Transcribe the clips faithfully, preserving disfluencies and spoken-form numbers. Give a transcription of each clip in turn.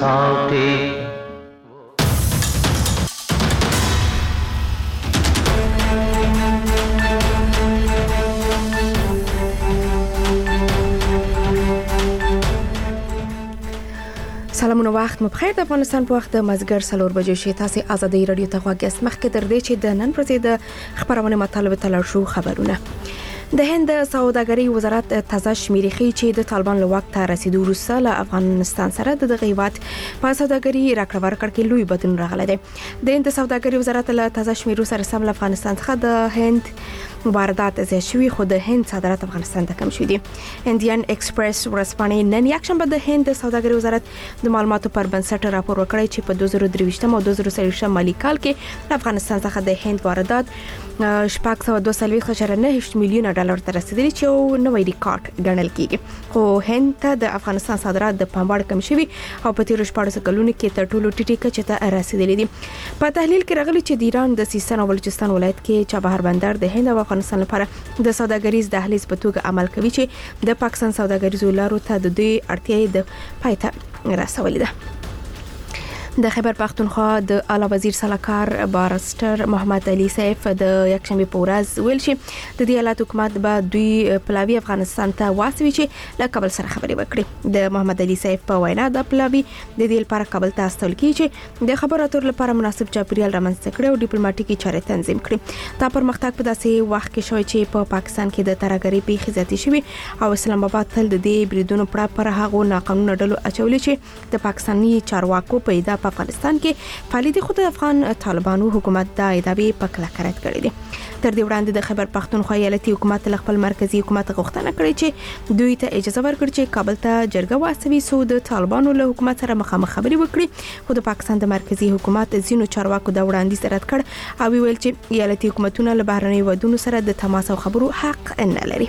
साउथे سلامونه وخت مو بخیر. د افغانستان په وخت د مازیګر څلور بجې شي. تاسو ازادي رادیو ته غواړئ مخکې تر دې چې د نن ورځې د خبرونه مطالبه تلل شو خبرونه. د هند سوداګري وزارت تازه شمیرې ښیي چې د طالبان له واک ته رسیدو وروسته له افغانستان سره د دغه هیواد په سوداګري راکړه ورکړه کې لوی بدلون راغلی دی. د هند سوداګري وزارت له تازه شمیرو سره سم له افغانستان څخه د هند واردات زیات شوي، خو د هند صادرات افغانستان ته کم شوي دي. انډین ایکسپریس ورځپاڼې نن یکشنبه د هند سوداګري وزارت د معلوماتو پر بنسټ راپور ورکړی چې په دوه زره درویشتم او دوه زره څلوېښتم مالي کال کې افغانستان څخه د هند واردات شپږ سوه دوه څلوېښت اعشاریه نهه میلیونه ډالر ته رسیدلي چې یو نوی ریکارډ ګڼل کیږي. خو هند ته د افغانستان صادرات د پام وړ کم شوي او په تیرو شپاړسو کلونو کې تر ټولو ټیټې کچې ته رسیدلي دي. په تحلیل کې راغلي چې د ایران د سیستان او بلوچستان ولایت کې چابهار بندر د هند او افغانستان لپاره د سوداګریز دهلیز په توګه عمل کوي چې د پاکستان سوداګریزو لارو ته د دوی اړتیاوې د پای ته رسولې ده. د خیبر پختونخوا د اعلی وزیر سلاکار بارسټر محمد علي سیف د یکشنبه په ورځ ویل چې د دې ایالت حکومت به دوی پلاوی افغانستان ته واسوي چې له کابل سره خبرې وکړي. د محمد علي سیف په وینا د پلاوی د دې لپاره کابل ته استول کیږي چې د خبرو اترو لپاره مناسب چاپیریال رامنځته کړي او ډیپلوماټیکي چارې تنظیم کړي. دا پرمختګ په داسې وخت کې شوی چې په پاکستان کې د ترهګرۍ پیښې زیاتې شوي او اسلام آباد تل د دې بریدونو پړه پر هغو ناقانونه ډلو اچولې چې د پاکستاني چارواکو په ادا په افغانستان کې فعالیت خود افغان طالبانو حکومت د ادابي په کلکه رد کړی دی. تر دې وړاندې د خیبر پختونخوا ایالتي حکومت له خپل مرکزی حکومت غوښتنه کړې چې دوی ته اجازه ورکړي چې کابل ته جرګه واسوي سو د طالبانو له حکومت سره مخامخ خبرې وکړي. خو د پاکستان د مرکزی حکومت ځینو چارواکو دا وړاندیز رد کړ او ویل چې ایالتي حکومتونه له بهرنۍ ودونو سره د تماس او خبرو حق نه لري.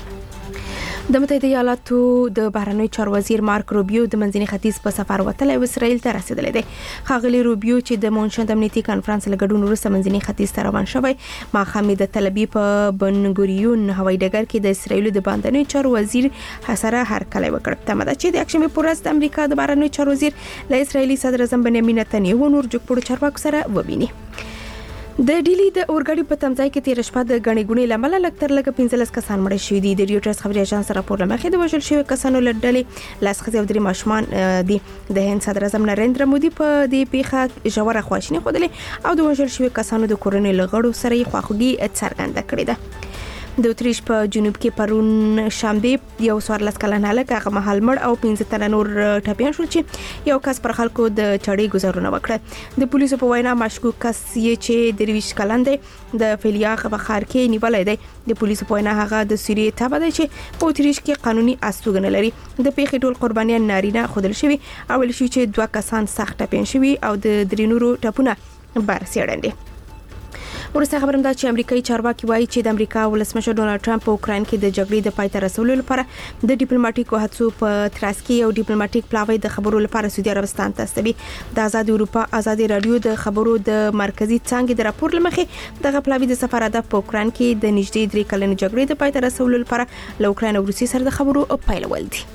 د متحده ایالاتو د بهرنی چارو وزیر مارک روبیو د منځني ختیځ په سفر وتلی او اسرائیل ته رسیدلی دی. ښاغلی روبیو چې د مونشن د امنیتي کانفرنس له ګډون وروسته منځني ختیځ ته روان شوی، ماښام د تل ابیب په بنګوریون هوایي ډګر کې د اسرائیل د بهرنی چارو وزیر سره هرکلی وکړ. تمه ده چې د یکشنبه په ورځ د امریکا د بهرنی چارو وزیر له اسرائیلي صدر اعظم بنیامین نتنیاهو نور جګپوړو چارواکو سره وویني. د ډیلی د اورګاډي په تمځای کې تیر شپه د غنی ګونی لامل لکتر لګ پنځلس کسان مړ شوي دي. د ریوټرز خبري اژانس راپور لمخې د وژل شوی کسانو لړډلې لاس خزي او درې ماشومان دي. د هند صدر اعظم نریندرا مودي په دې پیښه ژوره خواشیني خوده او د وژل شوی کسانو د کورنۍ لغړو سره یې خواخوږي څرګنده کړې ده. د اتریش په جنوب کې پرون شنبه یو څوارلس کلن هلک هغه مهال مړ او پنځه تنه نور ټپیان شول چې یو کس پر خلکو د چړې گزارونه وکړه. د پولیسو په وینا مشکوک کس یې چې درویش کلن دی د فلیاغ په ښار کې نیولای دی. د پولیسو په وینا هغه د سوریې تابع دی چې په اتریش کې قانوني استوګنه لري. د پیښې ټول قربانیان نارینه خودل شوي او ویل شوي چې دوه کسان سخت ټپیان شوي او د درې نورو ټپونه برسېړل دي. ورسته خبرم دا چې امریکایي چارواکي وایي چې د امریکا ولسمشر ډونالد ټرمپ په اوکراین کې د جګړې د پای ته رسولو لپاره د ډیپلوماټیکو هڅو په ترڅ کې یو ډیپلوماټیک پلاوی د خبرو لپاره سعودي عربستان ته استوي. د آزاد اروپا آزادي رادیو د خبرو د مرکزی څانګې د راپور لمخې دغه پلاوی د سفر هدف په اوکراین کې د نږدې درې کلنې جګړې د پای ته رسولو لپاره له اوکراین او روسیې سره د خبرو پیلول دي.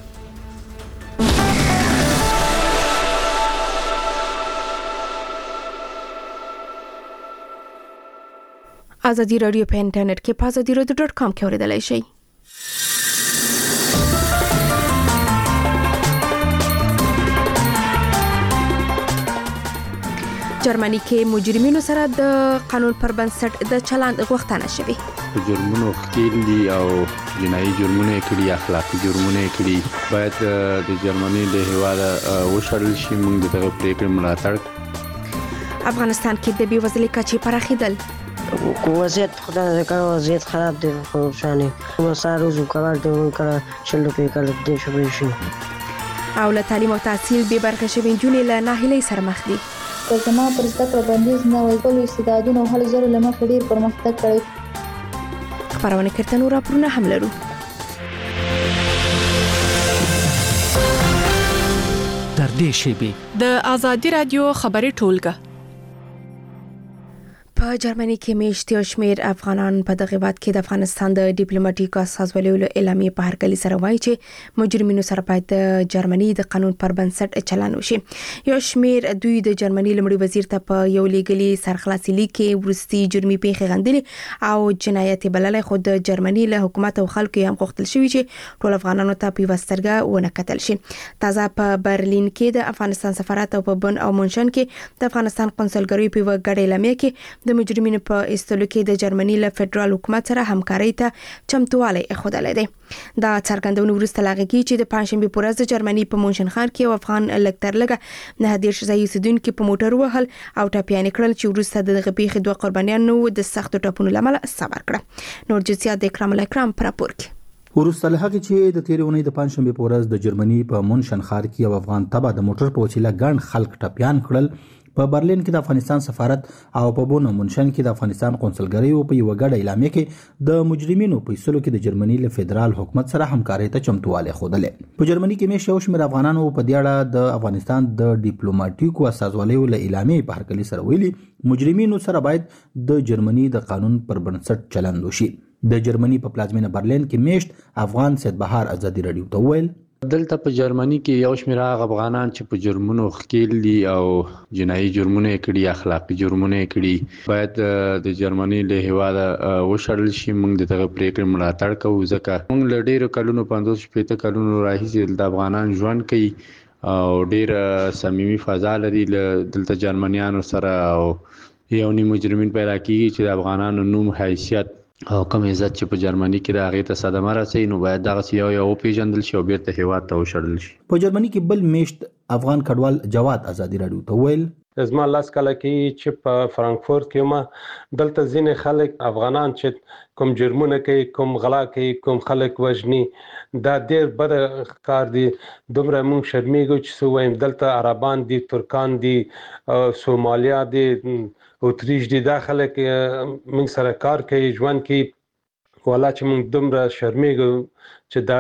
آزادی رادیو په انټرنیټ کې په آزادی رادیو ډاټ کام کې اوریدلای شئ. جرمني کې مجرمینو سره د قانون پر بنسټ د چلند غوښتنه شوې. جرمونو ښکېل دي او جنایي جرمونه کړي، اخلاقي جرمونه کړي، باید د جرمني د هیواد وشړل شي. موږ د دغه پریکړې ملاتړ. افغانستان کې د بېوزلۍ کچې پراخېدل. وضعیت خدای دې وضعیت خراب دی خو شانه مسار روزو کار دی کړه شل په کال دې شوی شي او له تعلیم او تحصیل به برخه شوی جونې له ناهیلۍ سره مخ دي. که زما پر زده کړه بندیز نه وای ټول استعدادونه هل زره لمخ ډیر پرمختګ کړی. خبرونه کړه نور راپورونه هم لرو. تر دې شی به د آزادی رادیو خبري ټولګه په جرمني کې میشت یو شمېر افغانان په دغه هیواد کې د افغانستان د ډیپلوماټیک استازولۍ له اعلامیې په هرکلي سره وایي چې مجرمینو سره باید د جرمني د قانون پر بنسټ چلند وشي. یو شمېر دوی د جرمني لمړي وزیر ته په یو لیګلي سرخلاصي لیک کې ورستي جرمي پیښې غندلې او جنایت بللې، خو د جرمني له حکومت او خلکو هم غوښتل شوی چې ټول افغانانو ته په وسترګه ونه کتل شي. تازه په برلین کې د افغانستان سفارت او په بن او منشن کې د افغانستان قونسلګرۍ په وګړې اعلامیه کې د مجرمینو په استلو کې د جرمني له فدرال حکومت سره همکارۍ ته چمتووالی ښودلی دی. دا څرګندونه وروسته له هغه چې د پنجشنبې په ورځ د جرمني په مونشن ښار کې یو افغان لږ تر لږه نهه دېرش ځایي اوسېدونکي په موټر وهل او ټپیانې کړل چې وروسته د دغه پیښې دوه قربانیانو د سختو ټپونو له امله صبر کړه. نور جزئیات د اکرام الاکرام په راپور کې. وروسته له هغې چې د تېرې اونۍ د پنجشنبې په ورځ د جرمني په مونشن ښار کې یو افغان تبه د موټر په وسیله ګڼ خلک ټپیان کړل، په برلین کې د افغانستان سفارت او په بون او منشن کې د افغانستان قونسلګرۍ په یو ګډه اعلامیه کې د مجرمینو په ایستلو کې د جرمني له فدرال حکومت سره همکارۍ ته چمتووالی ښودلی. په جرمني کې میشت یو شمېر افغانانو په دې اړه د افغانستان د ډیپلوماټیکو استازولیو له اعلامیې په هرکلي سره ویلي مجرمینو سره باید د جرمني د قانون پر بنسټ چلند وشي. د جرمني په پلازمینه برلین کې میشت افغان سید بهار ازادي رادیو ته وویل دلته په جرمني کې یو شمېر هغه افغانان چې په جرمونو ښکیل دي او جنایي جرمونه یې کړي، اخلاقي جرمونه یې کړي، باید د جرمني له هیواده وشړل شي. موږ د دغه پریکړې ملاتړ کوو ځکه موږ له ډېرو کلونو پنځوس شپېته کلونو راهیسې دلته افغانان ژوند کوي او ډېره صمیمي فضا لري دلته جرمنیانو سره، او یو نیم مجرمین پیدا کیږي چې د افغانانو نوم، حیثیت او کوم عزت چې په جرمني کې د هغې ته صدمه رسوي نو باید دغسې یو یو وپېژندل شي او بیرته هیواد ته وشړل شي. په جرمني کې بل میشت افغان کډوال جواد ازادي رادیو ته ویل زما لاس کله کې چې په فرانکفورت کې ما دلته ځینې خلک افغانان چې کوم جرمونه کوي، کوم غلا کوي، کوم خلک وژني، دا ډېر بد کار دی. دومره موږ شرمېږو چې څه وایم، دلته عربان دي، ترکان دي، سومالیا دي، اتریش دي، دا خلک موږ سره کار کوي، ژوند کوي. والا چې موږ دومره شرمېږو چې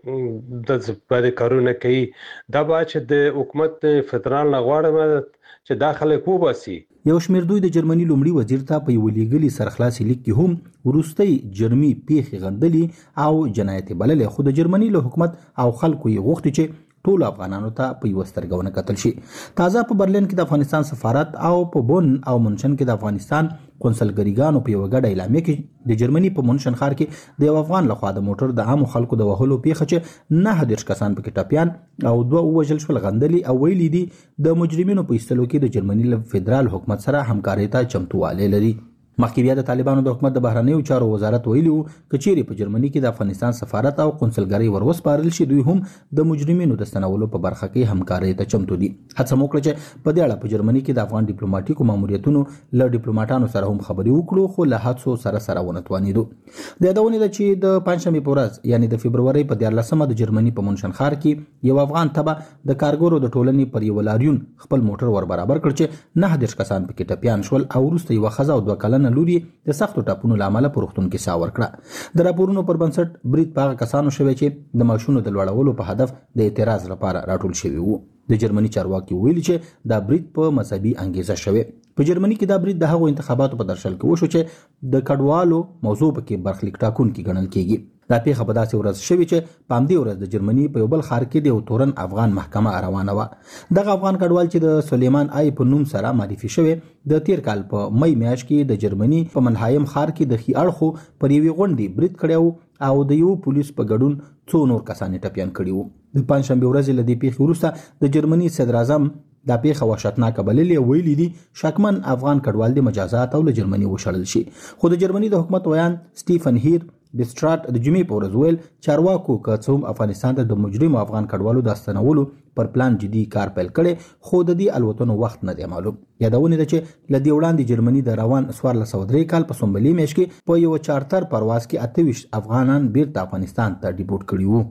دا د بد کارونه کوي. دا باید چې د حکومت فدرال نه غواړم چې دا خلک وباسي. یو شمېر دوی د جرمني لومړي وزیر ته په یو لیګلي سرخلاصي لیک کې هم وروستۍ جرمي پیښې غندلې او جنایت بللې، خو د جرمني له حکومت او خلکو یې غوښتي چې ټول افغانانو ته په یوه سترګه ونه کتل شي. تازه په برلین کې د افغانستان سفارت او په بون او منشن کې د افغانستان قونسلګریګانو په یوه ګډه اعلامیه کې د جرمني په منشن ښار کې د یو افغان لخوا د موټر د عامو خلکو د وهلو پیښه چې نهه دېرش کسان پکې ټپیان او دوه ووژل شول غندلي او ویلي دي د مجرمینو په ایستلو کې د جرمني له فدرال حکومت سره همکارۍ ته چمتووالی لري. مخکې بیا د طالبانو د حکومت د بهرنیو چارو وزارت ویلي وو که چیرې په جرمني کې د افغانستان سفارت او قونسلګرۍ ور وسپارل شي دوی هم د مجرمینو د ستنولو په برخه کې همکارۍ ته چمتو دي. هڅه مو وکړه چې په دې اړه په جرمني کې د افغان ډیپلوماټیکو ماموریتونو له ډیپلوماټانو سره هم خبرې وکړو، خو له هڅو سره سره ونه توانېدو. د یادونې ده چې د پنجشنبې په ورځ یعنې د فبرورۍ په دیارلسمه د جرمني په منشن ښار کې یو افغان تبه د کارګرو د ټولنې پر یو لاریون خپل موټر ور برابر کړ چې نهه دېرش کسان پکې ټپیان شول او وروسته یوه ښځه او دوه کلنه لور یې د سختو ټاپونو له امله په روغتون کې ساه ورکړه. د راپورونو پر بنسټ برید په هغه کسانو شوی چې د ماشونو د لوړولو په هدف د اعتراض لپاره راټول شوي وو. د جرمني چارواکي ویلي چې دا برید په مذهبي انګیزه شوی. په جرمني کې دا برید د هغو انتخاباتو په درشل کې وشو چې د کډوالو موضوع پکې برخلیک ټاکونکي ګڼل کېږي. دا پیښه په داسې ورځ شوې چې په همدې ورځ د جرمني په یو بل ښار کې د یو تورن افغان محکمه روانه وه. دغه افغان کډوال چې د سلیمان آی په نوم سره معرفي شوی د تیر کال په مۍ میاشت کې د جرمني په منهایم ښار کې د ښي اړخو پر یوې غونډې برید کړی و او د یو پولیس په ګډون څو نور کسان یې ټپیان کړي وو. د پنجشنبې ورځې له دې پیښې وروسته د جرمني صدر اعظم دا پیښه وحشتناکه بللې، ویلي دي شکمن افغان کډوال د مجازات او له جرمني وشړل شي. خو د جرمني د حکومت ویان سټیفن هیر بسترات د جمعې په ورځ ویل چارواکو که څه هم افغانستان ته د مجرمو افغان کډوالو د ستنولو پر پلان جدي کار پیل کړي، خو د دې الوتنو وخت نه دی معلوم. یادونه ده چې له دې وړاندې جرمني د روان څوارلس سوه درې کال په سنبلې میاشت کې په یوه چارتر پرواز کې اته ویشت افغانان بیرته افغانستان ته ډیپورټ کړي وو.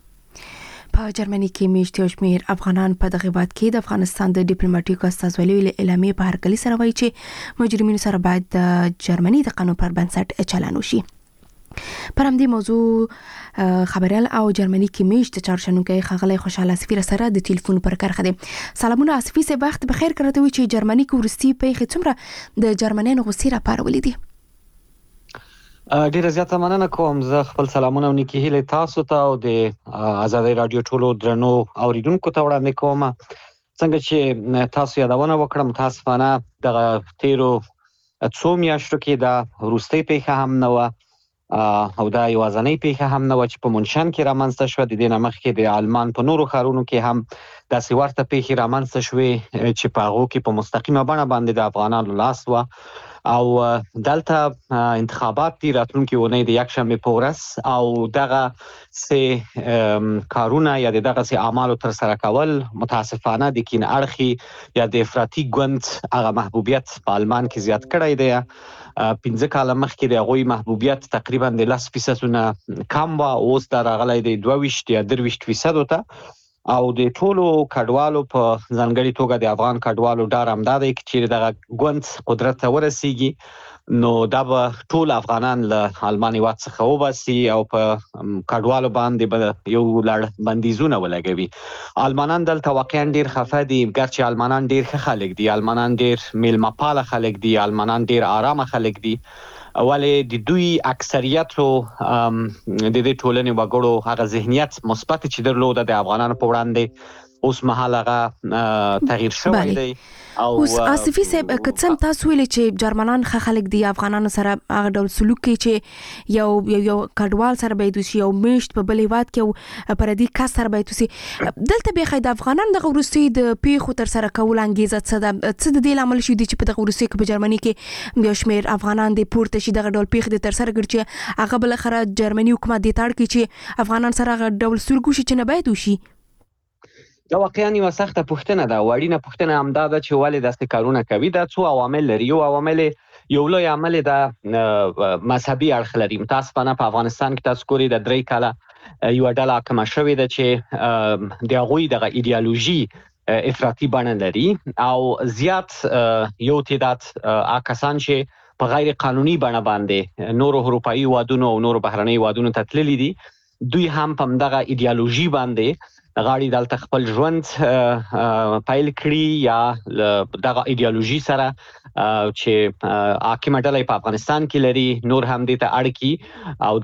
په جرمني کې میشت یو شمېر افغانان په دغه هیواد کې د افغانستان د ډیپلوماټیکو استازولیو له اعلامیې په هرکلي سره وایي چې مجرمینو سره باید د جرمني د قانون پر بنسټ چلند وشي. پر همدې موضوع خبريال او جرمني کې میشت چارشنونکو خغلی خوشاله سفیر سره د ټلیفون پر کرخه دي. سلامونه اسفي سه وخت بخیر کړته وي چې جرمني کې ورستي پیښې څومره د جرمنیانو غوسې را پارولې دي. ډیره زیاته مننه کوم. زه خپل سلامونه ونیکي هیله تاسو ته او د آزادۍ رادیو ټولو درنو اوریدونکو ته وړاندې کوم. څنګه چې تاسو یادونه وکړم متاسفانه د تیرو څو میاشتو کې دا وروستۍ پیښه هم نه و او دا یوازنۍ پیښه هم نه و چې په منشن کې رامنځته شوه. د دې نه مخکې د آلمان په نورو ښارونو کې هم داسې ورته پیښې رامنځته شوې چې په هغو کې په مستقیمه بڼه باندې د افغانانو لاس و. او دلته انتخابات دي راتلونکي اونۍ د یکشنبه په ورځ او دغه سه کارونه یا دغه سه اعمال تر سره کول متاسفانه د کین اړخي یا د افراطي ګوند هغه محبوبیت په آلمان کې زیات کړی دی. پنځه کاله مخکې د هغوی محبوبیت تقریبا د لس فیصدونه کم و، اوس دا راغلی دی دوه ویشت یا درې ویشت فیصدو ته. او د ټولو کډوالو په ځانګړي توګه د افغان کډوالو ډار همدا دی چې دغه ګوند قدرت ته ورسیږي نو دا به ټول افغانان له آلمان هېواد څخه وباسي او په کډوالو باندې به یو لړ بندیزونه ولګوي. آلمانان دلته واقعا ډیر خفه دي، ګرچې آلمانان ډیر ښه خلک دي، آلمانان ډیر میلمه پاله خلک دي، آلمانان ډیر آرامه خلک دي، ولې د دوی اکثریت او د دې ټولنې وګړو هغه ذهنیت مثبت چې درلوده د افغانانو په وړاندې اوس مهال هغه تغییر شوی دی. او اسفي صاحب کڅم تاسو ویل چې جرمنان ښه خلک دي، افغانانو سره هغه ډول سلوک کوي چې یو یو یو کډوال سره به دوی یو میشت په بل هیواد کې پردي کس سره به دوی دلته به خید افغانان د غوروسي د پیښو تر سره کول انګیزه څه ده څه د دې عمل شي دي چې په د غوروسي کې په جرمني کې یو شمیر افغانان د پورته شي دغه ډول پیښې د تر سره ګرځي هغه بل خره جرمني حکومت د تاړ کې چې افغانان سره هغه ډول سلوک شي چې نه باید وشي. دا واقعا یو سخته پوښتنه ده، وړینه پوښتنه هم دا ده چې ولې داسې کارونه کوي. دا څو عوامل لري. یو عوامل یو لوی عامل د مذهبي اړخ لري. متاسفانه په افغانستان کې تاسو ګورئ د درې کاله یو ډله حاکمه شوې ده چې د هغوی دغه ایډیالوژي افراطي بڼه لري او زیات یو تعداد کسان چې په غیر قانوني بڼه باندې نورو اروپایي هیوادونو او نورو بهرني هیوادونو ته تللي دي، دوی هم په دغه ایډیالوژي باندې غاړي دلته خپل ژوند پایل کړي یا دغه ایډیالوژي سره چې حاکمه ډله په افغانستان کې لري نور هم دې ته اړ کی او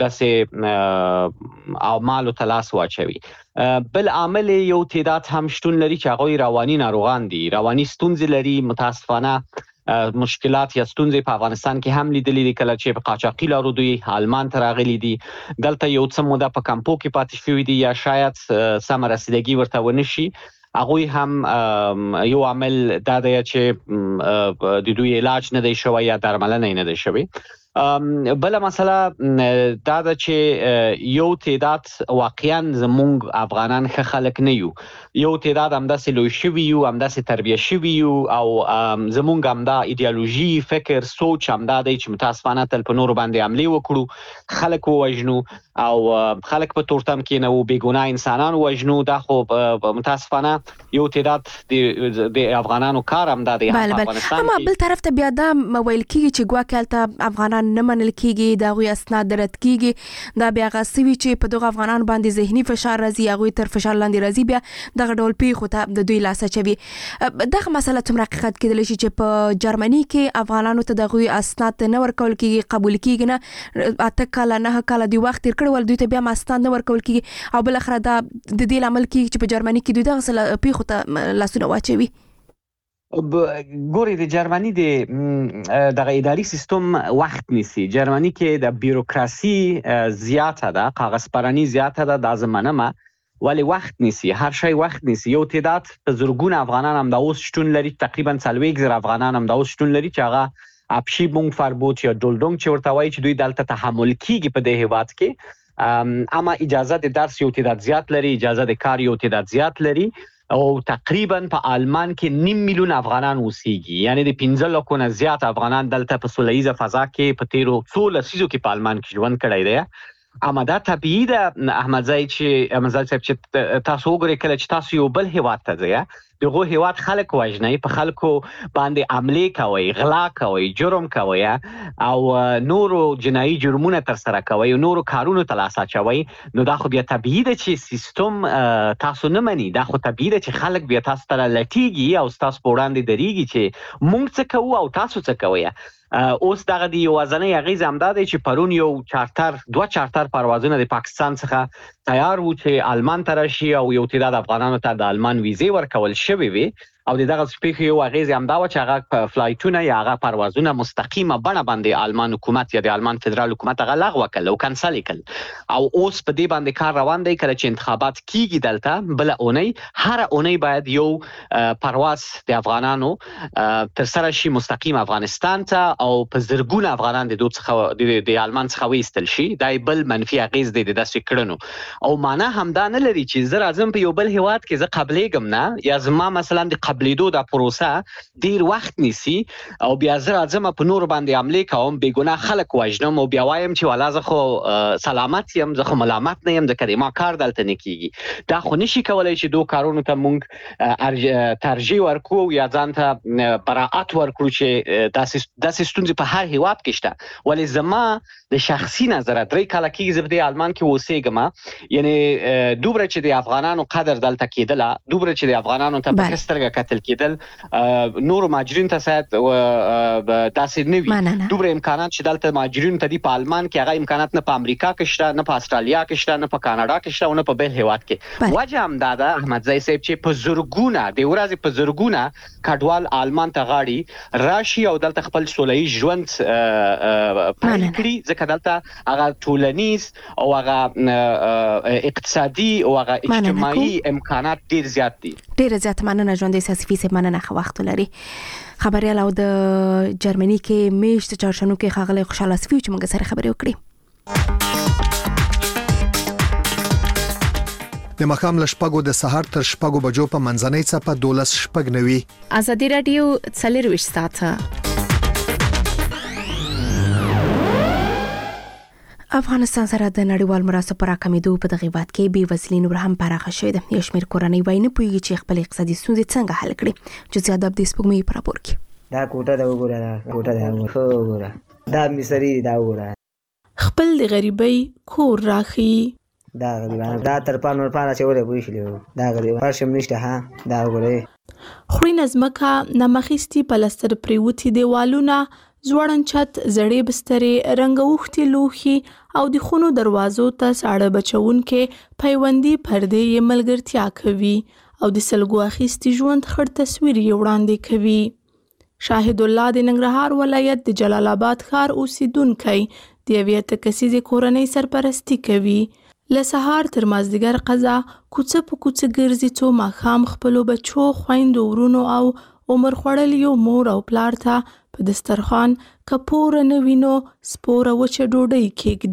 داسې اعمالو ته لاس واچوي. بل عامل یو تعداد هم شتون لري چې هغوی رواني ناروغان دي، رواني ستونزې لري. متاسفانه مشکلات یا ستونزې په افغانستان کې هم لیدلې دي، کله چې په قاچاقي لارو دوی آلمان ته راغلي دي، دلته یو څه موده په کمپو کې پاتې شوي دي یا شاید سمه رسیدګي ورته ونه شي. هغوی هم یو عامل دا دی چې د دوی علاج نه دی شوی یا درملنه نه دی شوی. بل مسله دا ده چې یو تعداد واقعا زمونږ افغانان ښه خلک نه یو، یو تعداد همداسې لوی شوي یو، همداسې تربیه شوي یو او زمونږ همدا ایډیالوژي فکر سوچ همدا دی چې متاسفانه تل په نورو باندې حملې وکړو، خلک ووژنو او خلک په تورتم کې نه وو، بېګناه انسانان ووژنو. دا خو متاسفانه یو تعداد د افغانانو کار همدا دی. اما بل طرف ته بیا دا ویل کېږي چې ګواکې هلته افغانان نه منل کېږي، د هغوی اسناد رد کېږي، دا بیا هغه څه وي چې په دغه افغانانو باندې ذهني فشار راځي، هغوی تر فشار لاندې راځي، بیا دغه ډول پیښو ته د دوی لاس اچوي. دغه مسله څومره حقیقت کېدلی شي چې په جرمني کې افغانانو ته د هغوی اسناد نه ورکول کېږي، قبول کېږي نه، اته کاله نه کاله دوی وخت تېر کړی ول دوی ته بیا اسناد نه ورکول کېږي او بالاخره دا د دې لامل کېږي چې په جرمني کې دوی دغه پیښو ته لاسونه واچوي. ګوري د جرمني د دغه اداري سیستم وخت نیسي. جرمني کې د بیروکراسي زیاته ده، کاغذ پرانی زیاته ده، دا زمانه ولی وخت نیسي، هر شی وخت نیسي. یو تعداد په زرګونه افغانان هم دا اوس شتون لري، تقریبا څلوېښت زره افغانان هم دا اوس شتون لري چې هغه اپشي بونګ فربوت یا ډولډونګ چې ورته وایي چې دوی دلته تحمل کیږي په دې هیواد کې. اما اجازه د درس یو تعداد زیات لري، اجازه د کار یو تعداد زیات لري او تقریبا په آلمان کې نیم میلیون افغانان اوسېږي، یعنی د پنځه لکو نه زیات افغانان دلته په سوله ییزه فضا کې په تیرو څو لسیزو کې په آلمان کې ژوند کړی دی. اما دا طبیعي ده احمدزی چې احمدزی صاحب چې تاسو وګورئ کله چې تاسو یو بل هیواد ته ځئ دغه هیواد خلک وژني، په خلکو باندې عملي کوي، غلا کوي، جرم کوي او نورو جنایي جرمونه تر سره کوي او نورو کارونو ته لاس اچوي، نو دا خو بیا طبیعي ده چې سیستم تاسو نه مني. دا خو طبیعي ده چې خلک بیا تاسو ته لټیږي او تاسو په وړاندې درېږي چې موږ څه کوو او تاسو څه کوئ. اوس دغه د یوازنۍ اغیزه همدا دی چې پرون یو چارتر دوه چارتر پروازونه د پاکستان څخه تیار وو چې آلمان ته راشي او یو تعداد افغانانو ته د آلمان ویزې ورکول شوې وي او دغه سپیخ یو اغیزه همدا و چې هغه فلایټونه یا هغه پروازونه مستقیمه بڼه باندې آلمان حکومت یا د آلمان فدرال حکومت هغه لغوه کړل او کنسل کړل او اوس په دې باندې کار روان دی. کله چې انتخابات کیږي دلته بل اونۍ هر اونۍ باید یو پرواز د افغانانو تر سره شي مستقیم افغانستان ته او په زرګونه افغانان د دوه څخه د آلمان څخه وېستل شي. دا بل منفي اغیز دی د داسې کړنو او معنا همدا نه لري چې زه راځم په یو بل هیواد کې زه قبلېږم نه یا زما مثلا د قبلېدو دا پروسه ډیر وخت نیسي او بیا زه راځم په نور باندې عملي کوم، بې ګناه خلک وژنم او بیا وایم چې والا زه خو سلامت یم، زه خو ملامت نه یم، ځکه ما کار دلته نه کیږي. دا خو نشي کولای چې دوه کارونو ته مونږ ترجیح ورکړو یا ځان ته براءت ورکړو چې داسې ستونزې په هر هیواد کې شته. ولې زما د شخصي نظر درې کاله کېږي زه په دې آلمان کې اوسېږم، یعنی دومره چې د افغانانو قدر دلته کېدله، دومره چې د افغانانو ته په ښه سترګه کتل کېدل، نورو مهاجرینو ته شاید داسې نه وي. دومره امکانات چې دلته مهاجرینو ته دي په آلمان کې، هغه امکانات نه په امریکا کې شته، نه په استرالیا کې شته، نه په کاناډا کې شته او نه په بل هیواد کې. وجه همدا ده احمدزی صاحب چې په زرګونه د ورځې په زرګونه کډوال آلمان ته غاړي راشي او دلته خپل سولهییز ژوند پیل کړي، ځکه دلته هغه ټولنیز او هغه اقتصادي او هغه اجتماعي امکانات ډیر زیات دي. ډیر زیات مننه ژوندۍ ساسفي صاحب، مننه خو وخت لري. خبريال او د جرمني کې میشت چارشنو کې خاغله خوشاله سفي چې موږ سره خبرې وکړي. د مخام لشپګو د سحر تر شپګو بجو په منځنۍ څپه دولس شپګ نوي. ازادي رادیو څلرويش ساعته افغانستان سره د نړیوال مرستو پر راکمېدو په دغه وخت کې بې وزلي نور هم پراخه شوې ده. یو شمېر کورنۍ وایي نه پوهېږي چې خپل اقتصادي ستونزې څنګه حل کړي. چې زیات د سپوږمۍ په راپور کې دا کوټه دا وګوره، دا کوټه دا وګوره، دا مصری دا وګوره، خپل د غریبۍ کور راخي، دا غریبانه دا تر پانور پانه چې ولې پوښلې دا غریب پرشم نشته ها دا وګوره. خوري نظمکه نمخېستي پلستر پریوتی دیوالونه، زوړن چت، زړې بسترې، رنګوختي لوښي او د خونو دروازو ته ساړه بچون کې پیوندي پردې یې ملګرتیا کوي او د سلګو اخیستي ژوند خړ تصویر یې وړاندې کوي. شاهد الله د ننګرهار ولایت د جلال آباد ښار اوسیدونکی د یوې اته کسیزې کورنۍ سرپرستي کوي. له سهار تر مازدیګر قضا کوڅه په کوڅه ګرځي څو ماښام خپلو بچو، خویندو، ورونو او عمر خوړلیو مور او پلار ته په دسترخوان کپوره نه وینو سپوره وچه ډوډۍ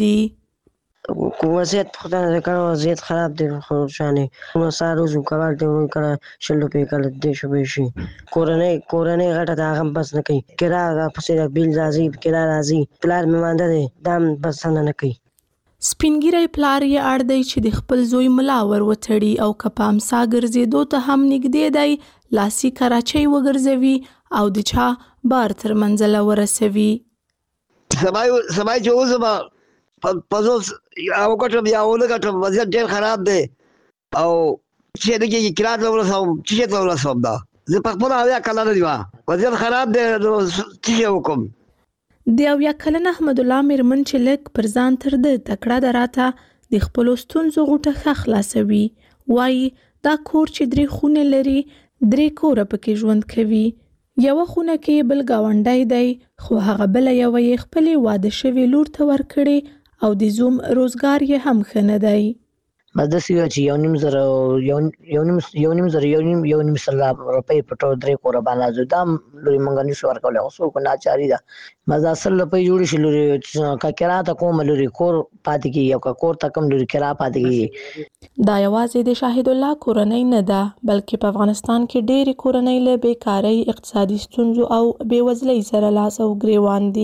کېږدي. وضعیت خدای دې کړه وضعیت خراب دی خو شانې نو سار روزو کار دی نو کړه شل روپۍ کله دې شو به شي کورنۍ کورنۍ غټه دا هم بس نه کوي، کرا پسې بیل راځي، کرا راځي، پلار مې مانده دی دام بس نه کوي. سپینګیری پلار یې اړ دی چې د خپل زوی ملا ور وتړي او که په امسا ګرځېدو ته هم نږدې دی لاسي کراچۍ وګرځوي او د چا بار تر منزله ورسوي. سبای سبای چې اوسما پزو او کټم یا اول کټم وضعیت ډېر خراب دی او چې دغه کراچۍ ورسوم چې ته ورسوم دا زه په خپل اویا کله نه دی وضعیت خراب دی چې وکم. د اویا کلن احمد الله میرمن چې لک پر ځان تر د تکړه دراته د خپل ستونزو غوټه ښه خلاصوي. وایي دا کور چې درې خونه لري، درې کوره پکې ژوند کوي. یوه خونه کې بل ګاونډی دی خو هغه بله یوه یې خپلې واده شوې لور ته ورکړې او د زوم روزګار یې هم ښه نه دی. بس داسې وه چې یو نیم زره یو نیم یو نیم زره یو نیم یو نیم سل روپۍ په ټول درې کوره باندې زه دا لورې موږ نشو ورکولی، خو څوک ناچاري ده. بس دا سل روپۍ جوړې شي لورې که کرا ته کومه لورې کور پاتې کېږي او که کور ته کوم لورې کرا پاتې کېږي. دا یوازې د شاهد الله کورنۍ نه ده بلکې په افغانستان کې ډېرې کورنۍ له بېکارۍ، اقتصادي ستونزو او بېوزلۍ سره لاس او ګریوان دي.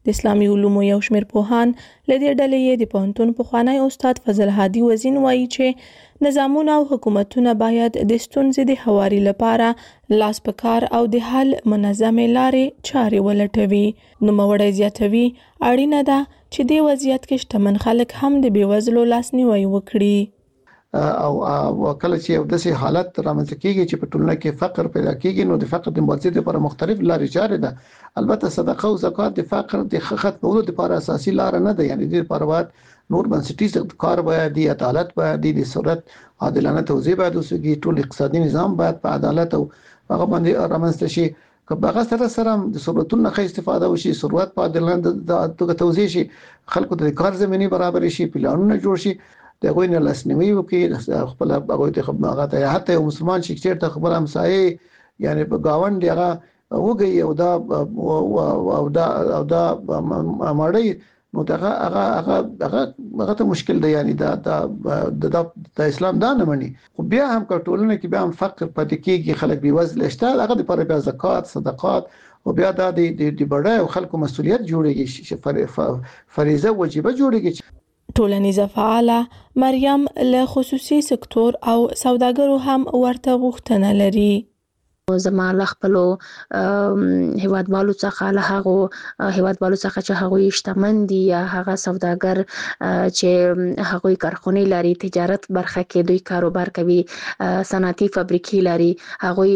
د اسلامي علومو یو شمېر پوهان لدې ډلې د پوهنتون پخوانی استاد فضل هادي وزین وایي چې نظامونه او حکومتونه باید د ستونزې د هواري لپاره لاس په کار او د حل منظمې لارې چارې ولټوي. نوموړی زیاتوي اړینه ده چې د وضعیت کې شتمن خلک هم د بېوزلو لاسنیوی وکړي. او کله چې یو داسې حالت رامنځته کیږي چې په ټولنه کې فقر پیدا کیږي نو د فقر د مبارزې لپاره مختلف لارې چارې ده. البته صدقه او زکات د فقر د ختمولو لپاره اساسي لار نه ده، یعنی د لپاره باید نور بنسټیز کار باید دی، عدالت باید دی، د صورت عادلانه توزیع باید وسوي، ټول اقتصادي نظام باید په عدالت او هغه باندې رامنځته شي. که هغه سره سره د ثروتونو ښه استفاده وشي، ثروت په عادلانه توګه توزیع شي، خلکو ته د کار زميني برابر شي، پلانونه جوړ شي، د غوینه لاسنیوي وکړي، خپل هغه ته هغه ته حتی یو مسلمان چې چیرته خبر همسایه یعنی په گاوند هغه وګي او دا او دا او دا ماړی نو دا هغه هغه هغه ته مشکل دی، یعنی دا د د اسلام دا نه مني. خو بیا هم کټولنه کې بیا هم فقر پاتې کیږي، خلک بي وزله شته، هغه لپاره بیا زکات، صدقات او بیا د د بډای خلکو مسولیت جوړيږي، فریضه وجيبه جوړيږي. ټولنیزه فعاله مریم له خصوصي سکتور او سوداګرو هم ورته غوښتنه لري. زما له خپلو هیوادوالو څخه له هغه هیوادوالو څخه چې هغوی شتمن دي یا هغه سوداګر چې هغوی کارخونې لري، تجارت برخه کې دوی کاروبار کوي، صنعتي فابریکې لري، هغوی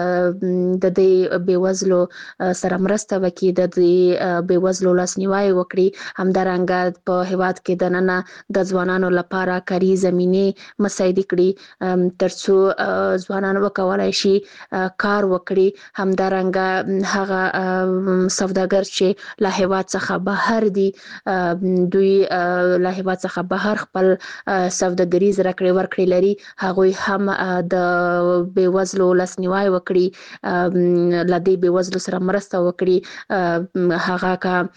د دې بیوزلو سره مرسته وکړي، د دې بیوزلو لاسنیوی وکړي. همدارنګه په هیواد کې د نن د ځوانانو لپاره کاري زمینه مساعد کړي ترڅو ځوانان وکولای شي کار وکړي. همدارنګه هغه سوداګر چې له هیواد څخه بهر دي، دوی له هیواد څخه بهر خپل سوداګریز راکړې ورکړې لري، هغوی هم د بیوزلو لاسنیوی وکړي، له دې بیوزلو سره مرسته وکړي، هغه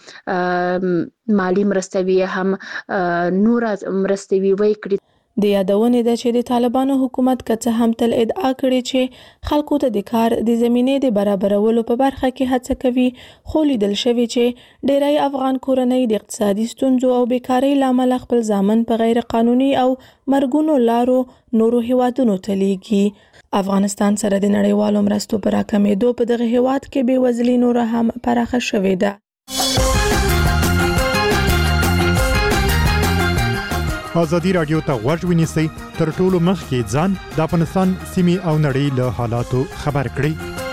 کا مالی مرسته وي هم نور مرسته وي وکړي. د یادونې ده چې د طالبانو حکومت که څه هم تل ادعا کړې چې خلکو ته د کار د زمینې د برابرولو په برخه کې هڅه کوي، خو لیدل شوي چې ډیری افغان کورنۍ د اقتصادي ستونزو او بیکارۍ له امله خپل ځامن په غیر قانوني او مرګونو لارو نورو هیوادونو ته لیږي. افغانستان سره د نړیوالو مرستو په راکمېدو په دغه هیواد کې بېوزلي نوره هم پراخه شوې ده. ازادي رادیو ته غوږ ونیسئ، تر ټولو مخکې ځان د افغانستان سیمې او نړۍ له حالاتو خبر کړئ.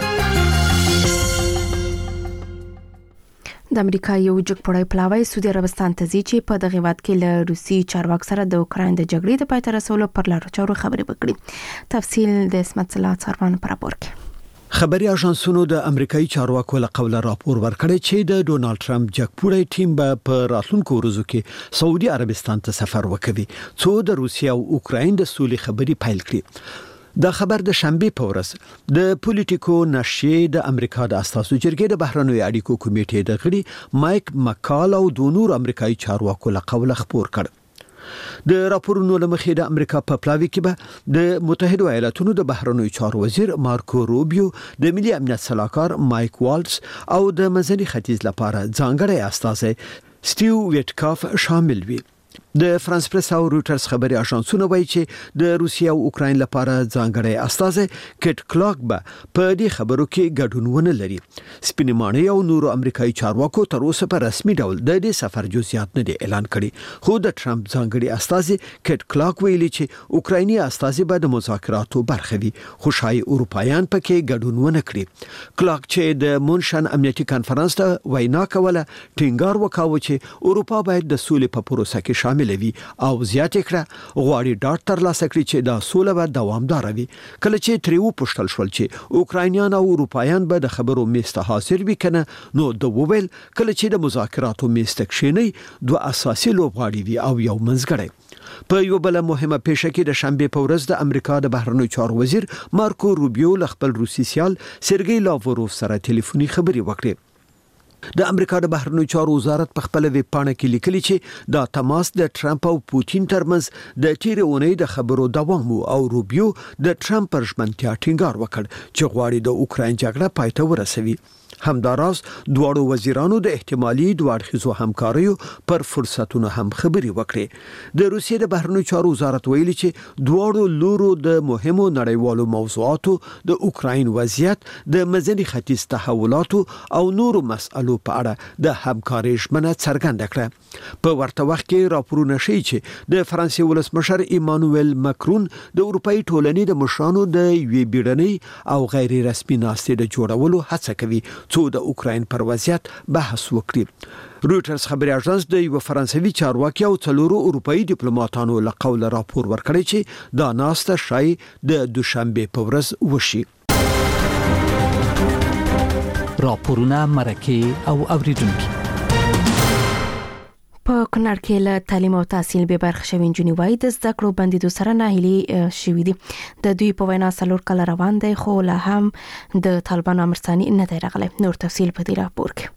د امریکا یو جګپړی پلاوی سعودي عربستان ته ځي چې په دغه هیواد کې له روسي چارواکو سره د اوکراین د جګړې د پای ته رسولو پر لارو چارو خبرې وکړي. تفصیل د اسمت الله څارمان پر راپور کې. خبري اژانسونو د امریکایي چارواکو له قوله راپور ورکړی چې د ډونالد ټرمپ جګپوړی ټیم به په راتلونکو ورځو کې سعودي عربستان ته سفر وکړي څو د روسیا او اوکراین د سولې خبري پیل کړي. دا خبر د شنبه په ورځ د پولیټیکو نشریه د امریکا د اساسو جرګې د بهرنیو اړیکو کمیټې د غړي مایک مکال او د نور امریکایي چارواکو له قوله خبر کړ. د راپورونو لمخې د امریکا په پلاوی کې به د متحده ایالاتونو د بهرنیو چارو وزیر مارکو روبیو، د ملي امنیت سلاکار مایک والټس او د منځني ختیځ لپاره ځانګړی استازی سټیو ویټکاف شامل وي. د فرانس پریس او روټرز خبري اژانسونه وایي چې د روسیا او اوکراین لپاره ځانګړی استازی کټ کلاک به په دې خبرو کې ګډون ونه لري. سپینمانه او نورو امریکایي چارواکو تر اوسه په رسمي ډول د دې سفر جزئیات نه دي اعلان کړي، خو د ټرمپ ځانګړي استازی کټ کلاک ویلي چې اوکرایني استازی به د مذاکراتو برخه وي، خو شای اروپایان پکې ګډون ونه کړي. کلاک چې د مونشن امنیتي کانفرنس ته وینا کوله ټینګار وکاوه چې اروپا باید د سولې په پروسه کې شامل وي او زیات کړه غواړي ډاټ تر لاسه کړي چې دا سوله به دوامدار وي. کله چې تریو پښتل شول چې اوکراینیان او اروپایان به د خبرو میسته حاضر وي کنه، نو د وویل کله چې د مذاکراتو میسته کښینی دوه اساسي لوبغاړي وي او یو منځګړی. په یو بل مهمه پیښه کې د شنبه په ورځ د امریکا د بهرنیو چارو وزیر مارکو روبیو له خپل روسي سیال سرګی لاوروف سره ټلیفوني خبري وکړې. د امریکا د بهرنیو چارو وزارت په خپل ویب پاڼه کې لیکلي چې دا تماس د ټرمپ او پوتین ترمنځ د تیرې اونۍ د خبرو دوام او روبیو د ټرمپ پر ژمنتیا ټینګار وکړ چې غواړي د اوکراین جګړه پای ته ورسوي. همداراز دواړو وزیرانو د احتمالي دوړخیزو همکاریو پر فرصتونو هم خبري وکړي. د روسیې د بهرنیو چارو وزارت ویلي چې دواړو لورو د مهمو نړیوالو موضوعاتو د اوکراین وضعیت، د مزني ختیځ تحولاتو او نورو مسألو په اړه د همکارۍ ژمنه څرګنده کړه. په ورته وخت کې راپورونه ښیي چې د فرانسې ولسمشر ایمانوئل ماکرون د اروپאי ټولنې د مشرانو د یوې بیړنۍ او غیر رسمي ناستې د جوړولو هڅه کوي څو د اوکراین پر وضعیت بحث وکړي. رويټرز خبري اژانس د یو فرانسوي چارواکي او څلورو اروپאי ډیپلوماټانو له قوله راپور ورکړی چې دا ناسته شای د دوشنبه په ورځ وشي. راپورونه مرکه او اوریدونکو په کونړ کې له تعلیم او تحصیل به برخه شوی نجونې وایي د زده کړو بندیدو سره ناهیلي شوي دي. د دوی په وینا څلور کاله روان دی خو لا هم د طالبانو امر ثاني نه دی راغلی. نور تفصیل په دې راپور کې.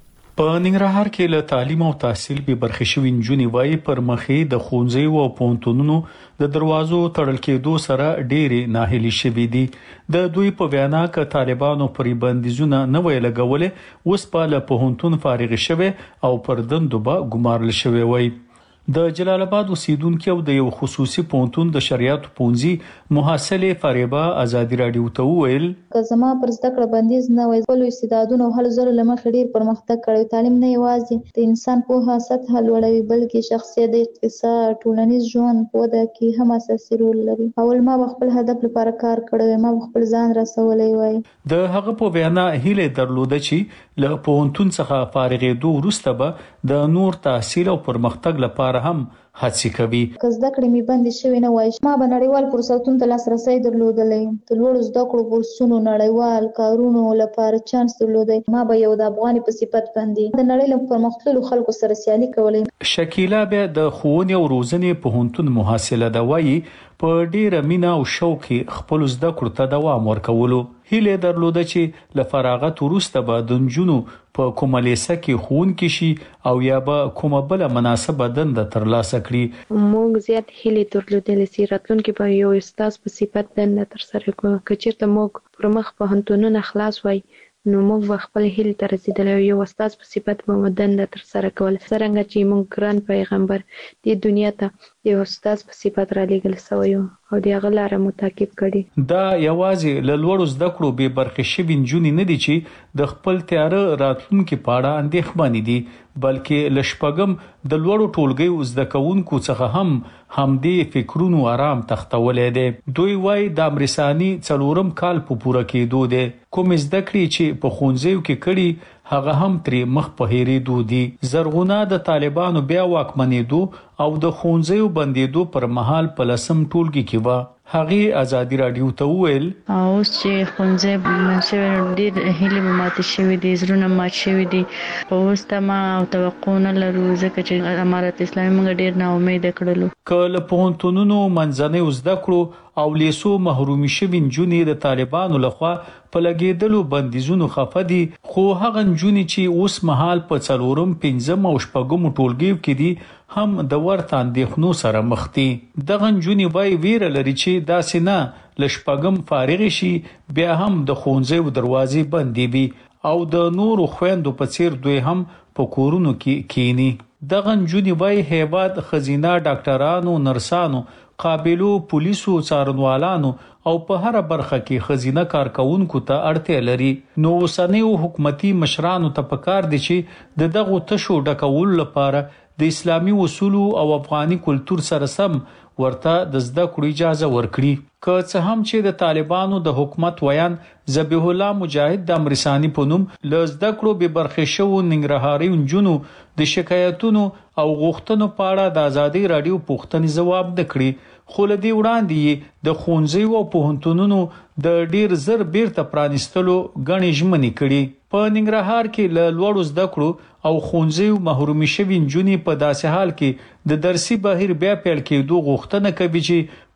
په ننګرهار کې له تعلیم او تحصیل به برخه شوی نجونې وایي پر مخې د ښوونځیو او پوهنتونونو د دروازو تړل کېدو سره ډېرې ناهیلي شوي دي. د دوی په وینا ک طالبانو پر بندیزونه نه وی لګولې، اوس په له پوهنتون فارغ شوي او پر دندو به ګمارل شوي وای. د جلال آباد اوسیدونکو او د یو خصوصي پوهنتون د شریعت پونځي محصله فریبا ازادي رادیو ته ویل که زما پر زده کړه بندیز نه وای، خپل استعدادونه هل زر لمخ ډیر پرمختګ کړی. تعلیم نه یوازې د انسان په سطح لوړوي بلکې شخصیت، اقتصاد، ټولنیز ژوند په وده کې هم اساسي رول لري. اول ما خپل هدف لپاره کار کړی، ما خپل ځان رسولای وای. د هغه په وینا هیله درلوده چې له پوهنتون څخه فارغېدو وروسته به د نور تحصیل او پرمختګ لپاره هم هڅه کوي. که زده کړې می بند شوی نه وای، ما به نړیوال فرصتونو ته لاسرسي درلودلې. د لوړو زده کړو بورسونو، نړیوال کارونو لپاره چانس درلودای. ما به یو د افغاني په صفت باندې د نړۍ له پرمختللو خلکو سره سیالي کولای. شکیلا به د ښوونې او روزنې پوهنتون محصله ده وایي په ډیره مینا او شوق خپل زده کړو ته دوام ورکولو. هیله درلوده چې له فراغت وروسته به د نجونو په کومه لیسه کې ښوونکي شي او یا به کومه بل مناسبه دنده ترلاسه کړي. موږ زیات هیله درلودلې چې راتلونکي به یو استاد په صفت دنده ترسره کړو. که چیرته موږ پر مخ پوهنتونونه خلاص وای نو موږ خپل هیله ته رسیدلې یو استاد په صفت به دنده ترسره کول. څنګه چې موږ ګران پیغمبر د دنیا ته یو استاد په صفت را لېږل شوی او د هغه لاره متعقب کړي. دا یوازې له لوړو زده کړو به برخه شوي نجونې نه دي چې د خپل تیاره راتلونکي په اړه اندېښمنې دي، بلکې له شپږم د لوړو ټولګیو زده کوونکو څخه هم همدې فکرونو آرام تختولې دي. دوی وایي د امرسانی څلورم کال په پوره کېدو دي. کوم زده کړې چې په ښوونځیو کې کړي هغه هم ترې مخ په هېرېدو دي. زرغونه د طالبانو بیا واکمنېدو او د ښوونځیو بندېدو پر مهال په لسم ټولګي کې وه. هغې ازادي رادیو ته وویل اوس چې ښوونځی بند شوی ډېر هیلې مې ماتې شوي دي، زړونه مات شوي دي. په اوس تمه او توقع نه لرو ځکه چې امارت اسلامي موږ ډېر ناامیده کړلو. که له پوهنتونونو منځنیو زده کړو او لیسو محرومي شوي نجونې د طالبانو لخوا په لګېدلو بندیزونو خفه دي، خو هغه نجونې چې اوس مهال په څلورم، پنځم او شپږم ټولګیو کې دي هم د ورته اندېښنو سره مخ دي. دغه نجونې وایي ویره لري چې داسې نه له شپږم فارغ شي بیا هم د ښوونځیو دروازې بندې وي او د نورو خویندو په څیر دوی هم په کورونو کې کینی. دغه نجونې وایي هیواد ښځینه ډاکټرانو، نرسانو، قابلو پولیسو، څارنوالانو او په هر برخه کې ښځینه کارکونکو ته اړتیا لري. نو اوسنیو حکومتي مشرانو ته پکار دي چې د دغو تشو ډکولو لپاره د اسلامي اصولو او افغاني کلچر سره سم ورته د زده کړو اجازه ورکړي. که څه هم چې د طالبانو د حکومت ویان ذبیح الله مجاهد د امرسانی په نوم له زده کړو به برخه شو ننګرهاري نجونو د شکایتونو او غوښتنو په اړه د ازادي رادیو پوښتنې ځواب نکړي، خو له دې وړاندې د ښوونځیو او پوهنتونونو د ډیر زر بیرته پرانیستلو غنې ژمنې کړي. په ننګرهار کې له لوړو زده کړو او ښوونځیو محرومي شوي نجونې په داسې حال کې د درسي بهیر بیا پیل کېدو غوښتنه کوي چې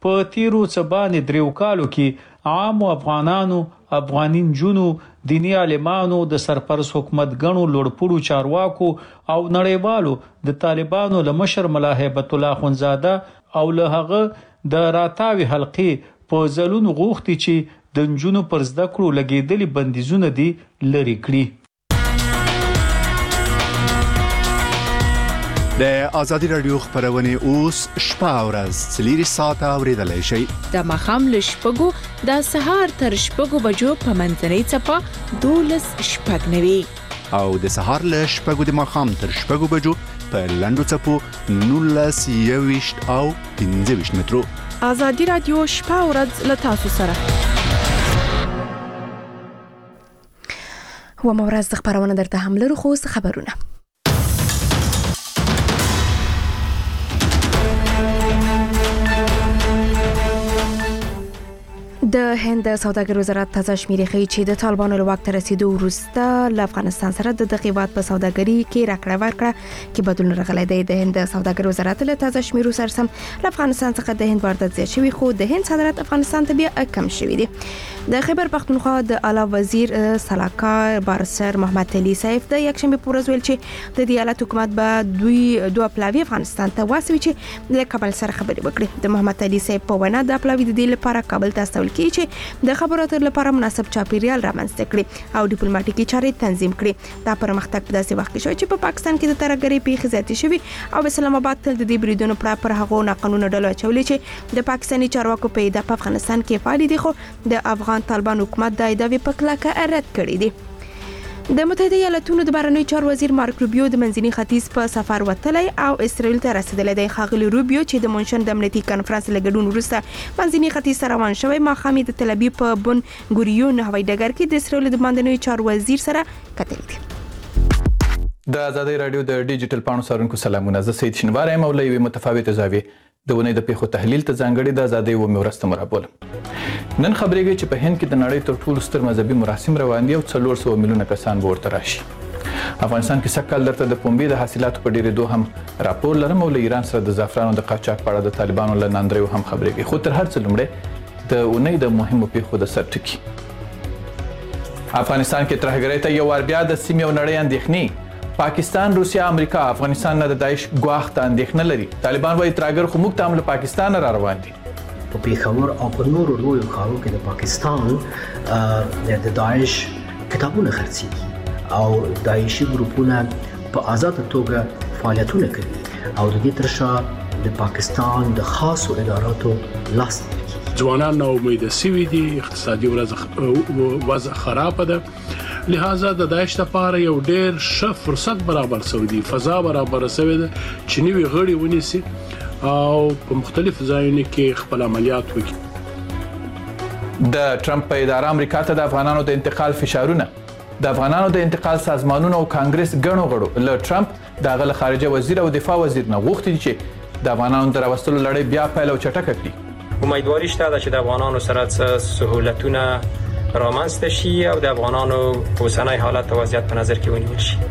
په تیرو څه باندې دریو کالو کې عام افغانانو، افغاني نجونو، دینی عالمانو، د سرپرست حکومت ګڼو لوړپوړو چارواکو او نړیوالو د طالبانو له مشر ملا هیبت الله اخوندزاده او له هغه د راتاوي حلقې په ځلونو غوښتي چې د نجونو پر زده کړو لګېدلي بندیزونه دي لرې کړي. د ازادي رادیو خبرونه اوس شپه او ورځ څلور ساعته اوریدلای شئ. د مخام له شپږو د سهار تر شپږو بجو په منځنۍ څپه دولس شپږ نوي او د سهار له شپږو د مخام تر شپږو بجو په لنډو څپو نولس یويشت او پنځه ویشت مترو. ازادي رادیو شپه او ورځ له تاسو سره. و مورز د خبرونه درته هم لرو خو خبرونه. د هند سوداګرۍ وزارت تازه شمیرې ښیي چې د طالبانو له واک ته رسیدو وروسته له افغانستان سره د دغه هیواد په سوداګرۍ کې راکړه ورکړه کې بدلون راغلی دی. د هند سوداګرۍ وزارت له تازه شمیرو سره سم له افغانستان څخه د هند واردات زیات شوی خو د هند صادرات افغانستان ته بیا کم شوی دی. د خیبر پختونخوا د اعلی وزیر سلاکار بارسر محمد علي صاحب د یکشنبه په ورځ ویل چې د دې ایالت حکومت به دوی دوه پلاوی افغانستان ته واسوي چې د کابل سره خبرې وکړي. د محمد علي صاحب په وینا د پلاوی د دې لپاره کابل ته استول کیږي چې د خبرو اترو لپاره مناسب چاپیریال رامنځته کړي او ډیپلوماټیکي چارې تنظیم کړي. دا پرمختګ په داسې وخت کې شوی چې په پاکستان کې د ترهګرۍ پیښې زیاتې شوي او اسلام آباد تل د دې بریدونو پر هغو ناقانونه ډلو اچولې چې د پاکستاني چارواکو په اډه په افغانستان کې فعال دي خو د افغان طالبان حکومت د ایداوی په کلکه رد کړی دی. د متحده ایالاتونو د بهرنیو چارو وزیر مارک روبیو د منځني ختیځ په سفر وتلی او اسرائیل ته رسیدلی دی. ښاغلي روبیو چې د مونشن د امنیتي کانفرنس له ګډون وروسته منځني ختیځ ته روان شوی ماښام د تل ابیب په بن ګوریون هوایي ډګر کې د اسرائیل د بهرنیو چارو وزیر سره کتلي دي. د ازادي رادیو د ډیجیټل پاڼو څارونکو سلامونه. زه سید شینوار یم او له یوې متفاوتې زاویې د ونې د پیښو تحلیل ته ځانګړي د ازادۍ و مرسته مرابولم. نن خبرېږي چې په هند کې د نړۍ تر ټولو ستر مذهبي مراسم روان دي او څلور سوه میلیونه کسان به ورته راشي. افغانستان کې سږ کال درته د پنبې د حاصلاتو په ډېرېدو هم راپور لرم او له ایران سره د زعفرانو د قاچاق په اړه د طالبانو له ناندریو هم خبرېږي. خو تر هر څه لومړی د اونۍ د مهمو پیښو د سر ټکي. افغانستان کې ترهګرۍ ته یو وار بیا د سیمې او نړۍ اندېښنې. پاکستان، روسیا، امریکا افغانستان نه د داعش ګواښ ته اندېښنه لري. طالبان وايي ترهګر خو موږ ته هم له پاکستان را روان دي. په پیښور او په نورو لویو ښارونو کې د پاکستان د داعش کتابونه خرڅېږي او داعشي ګروپونه په آزاده توګه فعالیتونه کوي او د دې تر شا د پاکستان د خاصو اداراتو لاس ځوانان نا امیده سوي دي، اقتصادي وضع خراب ده، لہذا د داعش لپاره یو ډېر ښه فرصت برابر شوی دی، فضا برابر شوی ده چې نوي غړي ونیسي او په مختلف ځایونو کې خپل عملیات وکړي. د ټرمپ په اداره امریکا ته د افغانانو د انتقال فشارونه. د افغانانو د انتقال سازمانونو او کانګرس ګڼو غړو له ټرمپ د هغه خارجه وزیر او دفاع وزیر نه غوښتي چې د افغانانو د راوستلو لړۍ بیا پیل او چټکه کړي. امیدواري شته چې د افغانانو سره سهولتونه رامنځته شي او د افغانانو اوسنی حالت او وضعیت په نظر کې ونیول شي.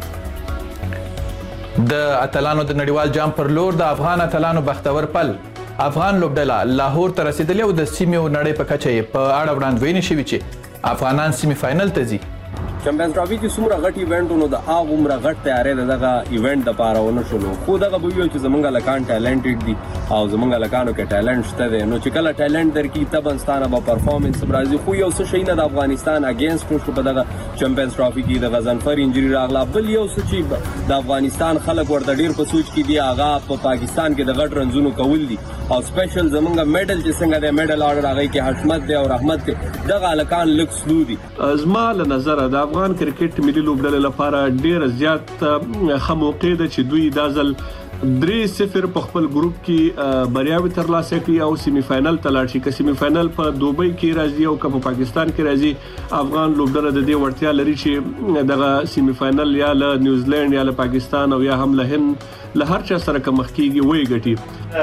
د اتلانو د نړیوال جام پر لور د افغان اتلانو بختور پل. افغان لوبډله لاهور ته رسیدلې او د سیمې او نړۍ په کچه په اړه وړاندوینې شوې چې افغانان سیمې فائنل ته ځي. چمپیونز ټرافي کې څومره غټ ایونټونو د هغه عمره غټ تیارې د دغه ایونټ د پاره ونه شولو، خو دغه به ویل چې زمونږ لکان ټیلنټډ دي او زمونږ لکانو کې ټیلنټ شته دی، نو چې کله ټیلنټ درکې تبنستانه به پرفارمنس برازي، خو یو څه شي نه د افغانستان اگینست شو په دغه چمپیونز ټرافي کې د غزنفر انجری راغله. بل یو څه چې د افغانستان خلک ورته ډیر په سوچ کې دي هغه په پاکستان کې د غټ رنزونو کول دي او سپیشل زمونږ میډل چې څنګه د میډل آرډر هغه کې حشمت دی او رحمت دی، دغه لکان لک سلو دي. زما له نظر د افغان کرکټ ملي لوبډلې لپاره ډیر زیات ښه موقع ده چې دوی دا ځل درې صفر په خپل ګروپ کې بریاوي ترلاسه کړي او سیمی فائنل ته لاړ شي. که سیمی فائنل په دوبۍ کې راځي او که په پاکستان کې راځي، افغان لوبډله د دې وړتیا لري چې دغه سیمی فائنل یا له نیوزیلند یا له پاکستان او یا هم له هند له هر چا سره کوم مخکېږي وای ګټي.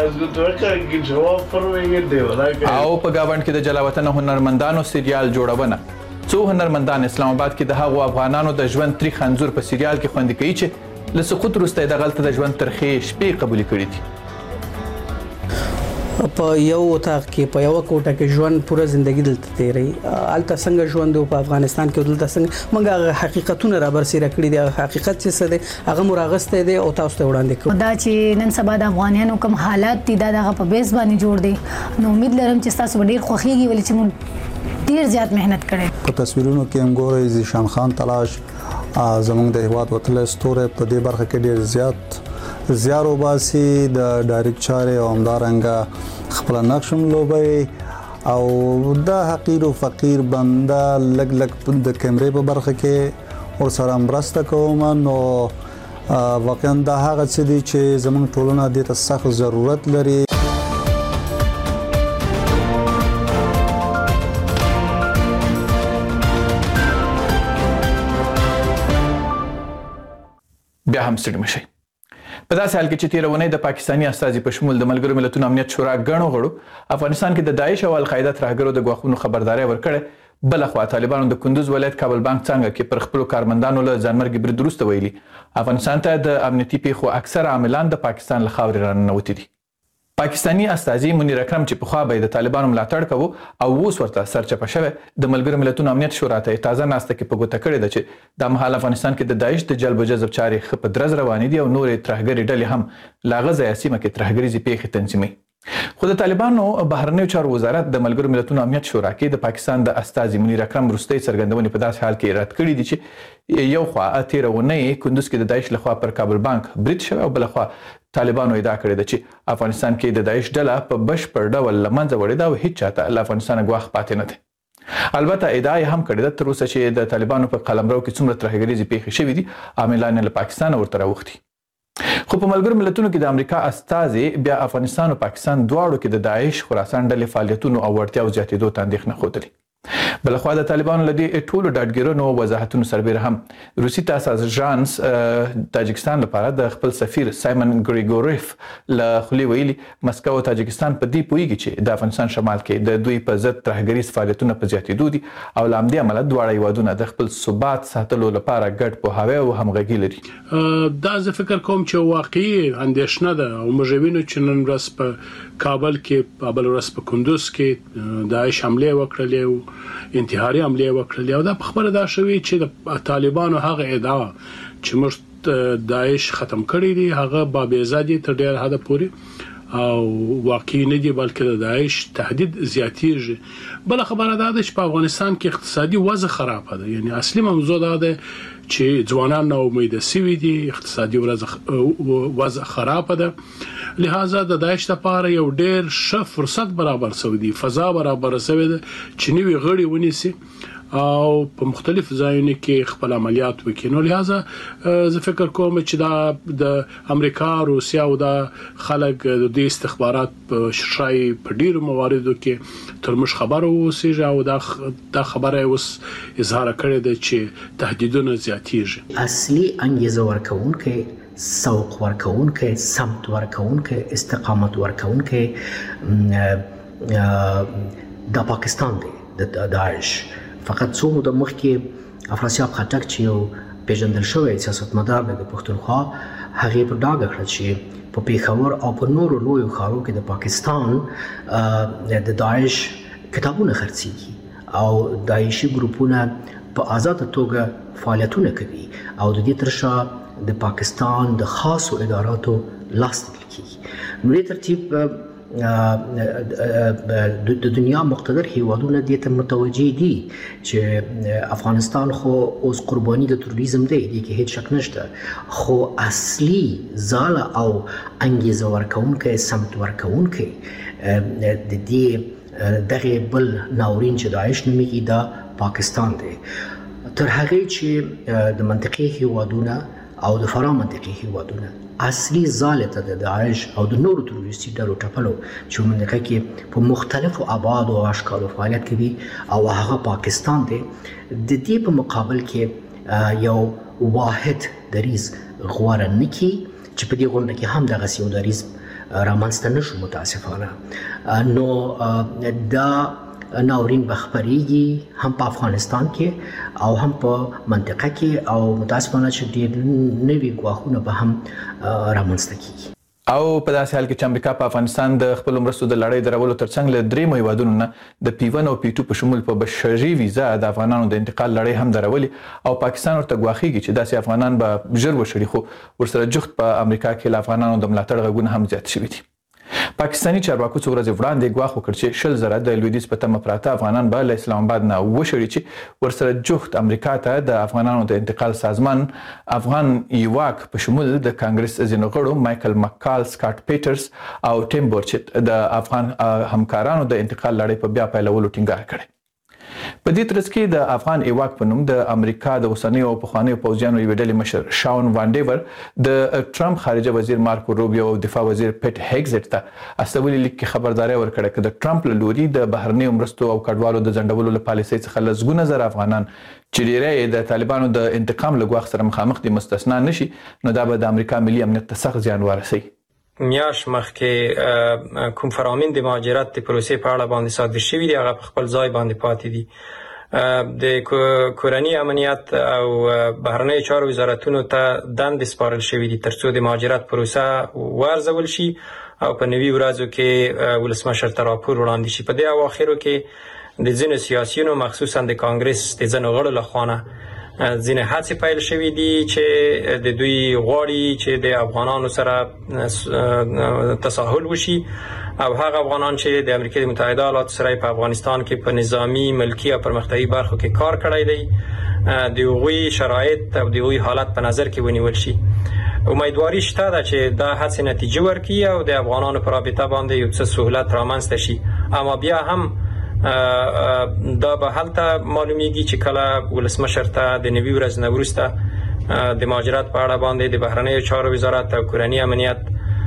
او په گاوند کې د جلاوطن هنرمندانو سریال جوړونه. څو هنرمندان اسلام آباد کې د هغو افغانانو د ژوند تریخ انځور په سریال کې خوندي کوي چې له سقوط وروسته د غلطه د ژوند ترخې شپې قبول کړې دي. په یو وطاق کې په یو کوټه کې ژوند پوره ژوندۍ دلته تیری الته څنګه ژوند په افغانستان کې دلته څنګه موږ حقیقتونه را برسېره کړی دی حقیقت چې څه دی هغه مراغسته دی او تاسو ته وړاندې کوم دا چې نن سبا د افغانانو کوم حالات دي دا دغه په بیس باندې جوړ دي نو امید لرم چې تاسو ډیر خوخيږي ولې چې موږ ډیر زیات مهنت کړې په تصویرونو کې هم ګورئ ذیشان خان تلاش زمونږ د هیواد وتل ستوره په دې برخه کې ډیر زیات زیارو باسي د ډایرکټ چاري او همدارنګه خپل نقشم لوبي او د حقیر او فقیر بنده لګ لګ د کیمرې په برخه کې ور سره مرسته کوم نو واقعا دا هغه څه دي چې زموږ ټولنه د ته سخت ضرورت لري. بیا هم ستړي مشي. په داسې حال کې چې تیرونه د پاکستاني استازي په شمول د ملګرو ملتونو امنیت شورا غړو غړو افغانستان کې د داعش او القاعده ترهګرو د غواخونو خبرداري ورکړه بل خو طالبانو د کندوز ولایت کابل بانک څنګه کې پر خپل کارمندانو له ځانمرګي برید وروسته ویلي افغانستان ته د امنیتي پیښو اکثر عاملان د پاکستان له خاورې راننوتي دي. پاکستاني استازي منیر اکرم چې په خوا به د طالبانو ملاتړ کوي او اوس ورته سرچپه شوی د ملګرو ملتونو امنیت شورا ته تازه ناسته کې په ګوته کړې ده چې د مهال افغانستان کې د داعش د جلب جذب چارې خپ درز روانې دي او نورې ترهګري ډلې هم لاغزه سیمه کې ترهګریزي پیښې تنظیموي. خو د طالبانو بهرنیو چارو وزارت د ملګرو ملتونو امنیت شورا کې د پاکستان د استازي منیر اکرم وروستۍ څرګندونې په داسې حال کې رد کړې دي چې یو خوا تیرونه کندوز کې د داعش لخوا پر کابل بانک برید شوی او بل خوا طالبانو ادعا کړې ده چې افغانستان کې د داعش ډله په بشپړ ډول لمنځه وړې ده او هیڅ چاته له افغانستان غواخ پاتې نه ده. البته ادعا هم کړې ده تر اوسه چې د طالبانو په قلمرو کې څومره ترهګریزي پیښې شوې دي عاملان له پاکستان ورته راوښتي. خو په ملګرو ملتونو کې د امریکا استازي بیا افغانستان او پاکستان دواړو کې د داعش خراسان ډلې فعالیتونو او وړتیاو زیاتېدو ته اندېښنه ښودلې. بلخوا د طالبانو لدی ټولو ډاډګیرونو وضاحتونو سربېره هم روسي تاساس ژانس تاجکستان لپاره د خپل سفیر سایمن ګریګوریف له خلی ویلي مسکو او تاجکستان په دې پویږي چې د افغانستان شمال کې د دوی په ضد ترهګریز فعالیتونه په زیاتېدو دي او له همدې امله دواړه هیوادونه د خپل ثبات ساتلو لپاره ګډ پوهاوی او همغږي لري. دا زه فکر کوم چې واقعي اندېښنه ده او موږ وینو چې نن ورځ په کابل کې په بل ورځ په کندوز کې داعش حمله وکړلې او انتحاري حمله وکړلې او دا په خبره دا شوی چې د طالبانو هغه ادعا چې موږ داعش ختم کړی دی هغه بابیزادي تر ډیر حد پورې او واقعي نه دی بلکې د داعش تهدید زیاتیږي. بل خبره دا ده چې په افغانستان کې اقتصادي وضع خراب ده یعنی اصلي موضوع دا ده چې ځوانان نو امید سوي دي اقتصادي وضع خراب ده لہذا د داعش لپاره یو ډیر ښه فرصت برابر شوی دی فضا برابر شوی ده چې نوی غړي ونیسي او په مختلف ځایونو کې خپل عملیات وکړي. نو لہذا زه فکر کوم چې دا د امریکا روسیا او د خلک د دې استخبارات په شای په ډیرو مواردو کې تر موږ خبرو اوسېږي او دا د خبره اوس اظهار کړی دی چې تهدیدونه زیاتېږي. اصلي انګیزه ورکوونکې سوق ورکوونکې سمت ورکوونکې استقامت ورکوونکې د پاکستان دی د داعش. فقط څو موده مخکې افراسیاب خټک چې یو پیژندل شوی سیاستمدار دی د پښتونخوا هغې په ډاګه کړه چې په پېښور او په نورو لویو ښارو کې د پاکستان د داعش کتابونه خرڅېږي او داعشي ګروپونه په آزاده توګه فعالیتونه کوي او د دې تر شا د پاکستان د خاصو اداراتو لاس نیول کېږي. نو دې ترتیب د دنیا مقتدر هیوادونه دې ته متوجه دي چې افغانستان خو اوس قرباني د تروریزم دی دې کې هیڅ شک نشته خو اصلي ځاله او انګیزه ورکوونکی سمت ورکوونکی د دې دغه بل ناورین چې داعش نومیږي دا پاکستان دی. تر هغې چې د منطقې هیوادونه او د فرا منطقې هیوادونه اصلي ځاله ته د داعش او د نورو تروریستي ډلو ټپلو چې منطقه کې په مختلفو ابعادو او اشکالو فعالیت کوي او هغه پاکستان دی د دې په مقابل کې یو واحد دریز غواره نه کړي چې په دې غونډه کې هم دغسې یو دریز رامنځته نه شو متاسفانه. نو دا ناورین بخبریږي هم په افغانستان کې او هم په منطقه کې او متاسفانه چې ډېر نوي ګواښونه به هم رامنځته کیږي. او په داسې حال کې چې امریکا په افغانستان د خپل مرستو د لړۍ درولو ترڅنګ له درې هیوادونو نه د پی ون او پی ټو په شمول په بشري ویزا د افغانانو د انتقال لړۍ هم درولي او پاکستان ورته ګواښي چې داسې افغانان به ژر وشړي خو ورسره جخت په امریکا کې له افغانانو د ملاتړ غږونه هم زیات شوي دي. پاکستاني چارواکو څو ورځې وړاندې ګواښ وکړ چې شل زره د لویدیځ په تمه پراته افغانان به له اسلام آباد نه وشړي چې ورسره جخت امریکا ته د افغانانو د انتقال سازمان افغان ایواک په شمول د کانګرس ځینو غړو مایکل مکال، سکاټ پیټرز او ټیم بورچټ د افغان همکارانو د انتقال لړۍ په بیا پیلولو ټینګار کړی. په دې ترڅ کې د افغان ایواک په نوم د امریکا د اوسنیو او پخوانیو پوځیانو یوې ډلې مشر شاون وانډیور د ټرمپ خارجه وزیر مارکو روبیو او دفاع وزیر پیټ هیګزټ ته استولي لیک کې خبرداري ورکړه چې د ټرمپ له لوري د بهرنیو مرستو او کډوالو د ځنډولو له پالیسۍ څخه لسګونه زره افغانان چې ډیری د طالبانو د انتقام له ګواښ سره مخامخ دي مستثنا نشي نو دا به د امریکا ملي امنیت ته سخت زیان ورسوي. میاش مخکې کوم فرامین د مهاجرت د پروسې په اړه باندې صادر شوي دي هغه په خپل ځای باندې پاتې دي. د کورنی امنیت او بهرنیو چارو وزارتونو ته دندې سپارل شوي دي ترڅو د مهاجرت پروسه وارزول شي او په نوي ورځو کې ولسمشر ته راپور وړاندې شي. په دې اواخرو کې د ځینو سیاسیونو مخصوصا د کانګرس د ځینو غړو لخوا ځینې هڅې پیل شوې دي چې د دوی غواړي چې د افغانانو سره تساهل وشي او هغه افغانان چې د امریکا متحده ایالاتو سره په افغانستان کې په نظامی ملکی او پرمختیایي برخو کې کار کړی دی د هغوی شرایط او د هغوی حالت په نظر کې ونیول شي. امیدواري شته ده چې دا هڅې نتیجه ورکړي او د افغانانو په رابطه باندې یو څه سهولت رامنځته شي. اما بیا هم دا به هلته معلومیږي چې کله ولسمشر ته د نوي ورځ نه وروسته د مهاجرت په اړه باندې د بهرنیو چارو وزارت او کورنی امنیت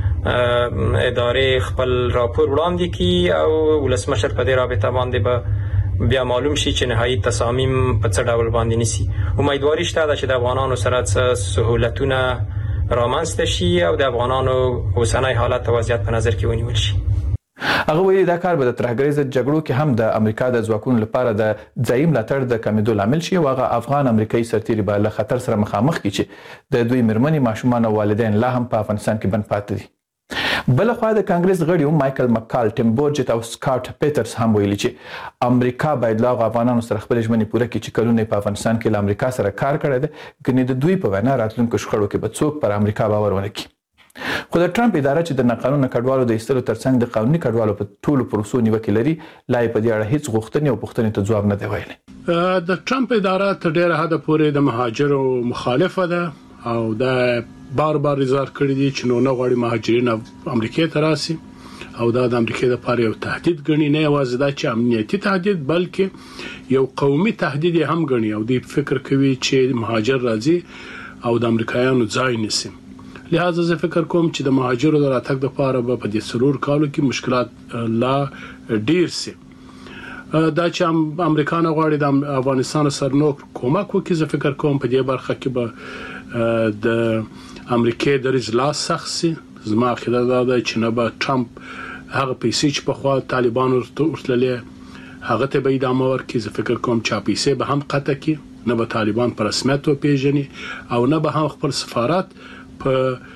ادارې خپل راپور وړاندې کړي او ولسمشر په دې رابطه باندې به بیا معلوم شي چې نهایي تصامیم په څه ډول باندې نیسي. امیدواري شته ده چې د افغانانو سره څه سهولتونه رامنځته شي او د افغانانو اوسنی حالت او وضعیت په نظر کې ونیول شي. هغه ویلي دا کار به د ترهګریز جګړو کې هم د امریکا د ځواکونو لپاره د ځایي ملاتړ د کمیدو لامل شي او هغه افغان امریکایي سرتیري به له خطر سره مخامخ کړي چې د دوی مېرمنې ماشومان او والدین لا هم په افغانستان کې بند پاتې دي. بل خو د کانګرس غړي مایکل مکال، ټیم بورچټ او سکاټ پیټرز هم ویلي چې امریکا باید له افغانانو سره خپل ژمنې پوره کړي چې کلونه په افغانستان کې له امریکا سره کار کړی دی ګنې د دوی په وینا راتلونکو شخړو کې به څوک پر امریکا باور ونه کړي. خو د ټرمپ اداره چې د ناقانونه کډوالو د ایستلو ترڅنګ د قانوني کډوالو په ټولو پروسو نیوکې لري لا په دې اړه هیڅ غوښتنې او پوښتنې ته ځواب نه دی ویلی. د ټرمپ اداره تر ډیره حده پورې د مهاجرو مخالفه ده او دا بار بار اظهار کړی دی چې نو نه غواړي مهاجرین امریکا ته راسي او دا د امریکا لپاره یو تهدید ګڼي، نه یوازې دا چې امنیتي تهدید بلکې یو قومي تهدید هم ګڼي او دوی فکر کوي چې مهاجر راځي او د امریکایانو ځای نیسي. لہذا زه فکر کوم چې د مهاجرو د راتګ لپاره به په دې څلور کالو کې مشکلات لا ډیر سي. دا چې امریکا نه غواړي د افغانستان سره نو کومک وکړي، زه فکر کوم په دې برخه کې به د امریکا د رضا سخت سي. زما عقیده دا ده چې نه به ټرمپ هغه پیسې چې په خوا طالبانو ورتللې هغه ته به ادامه ورکړي. زه فکر کوم چې پیسې به هم قطع کړي، نه به طالبان په رسمیت وپیژني او نه به هم خپل سفارت په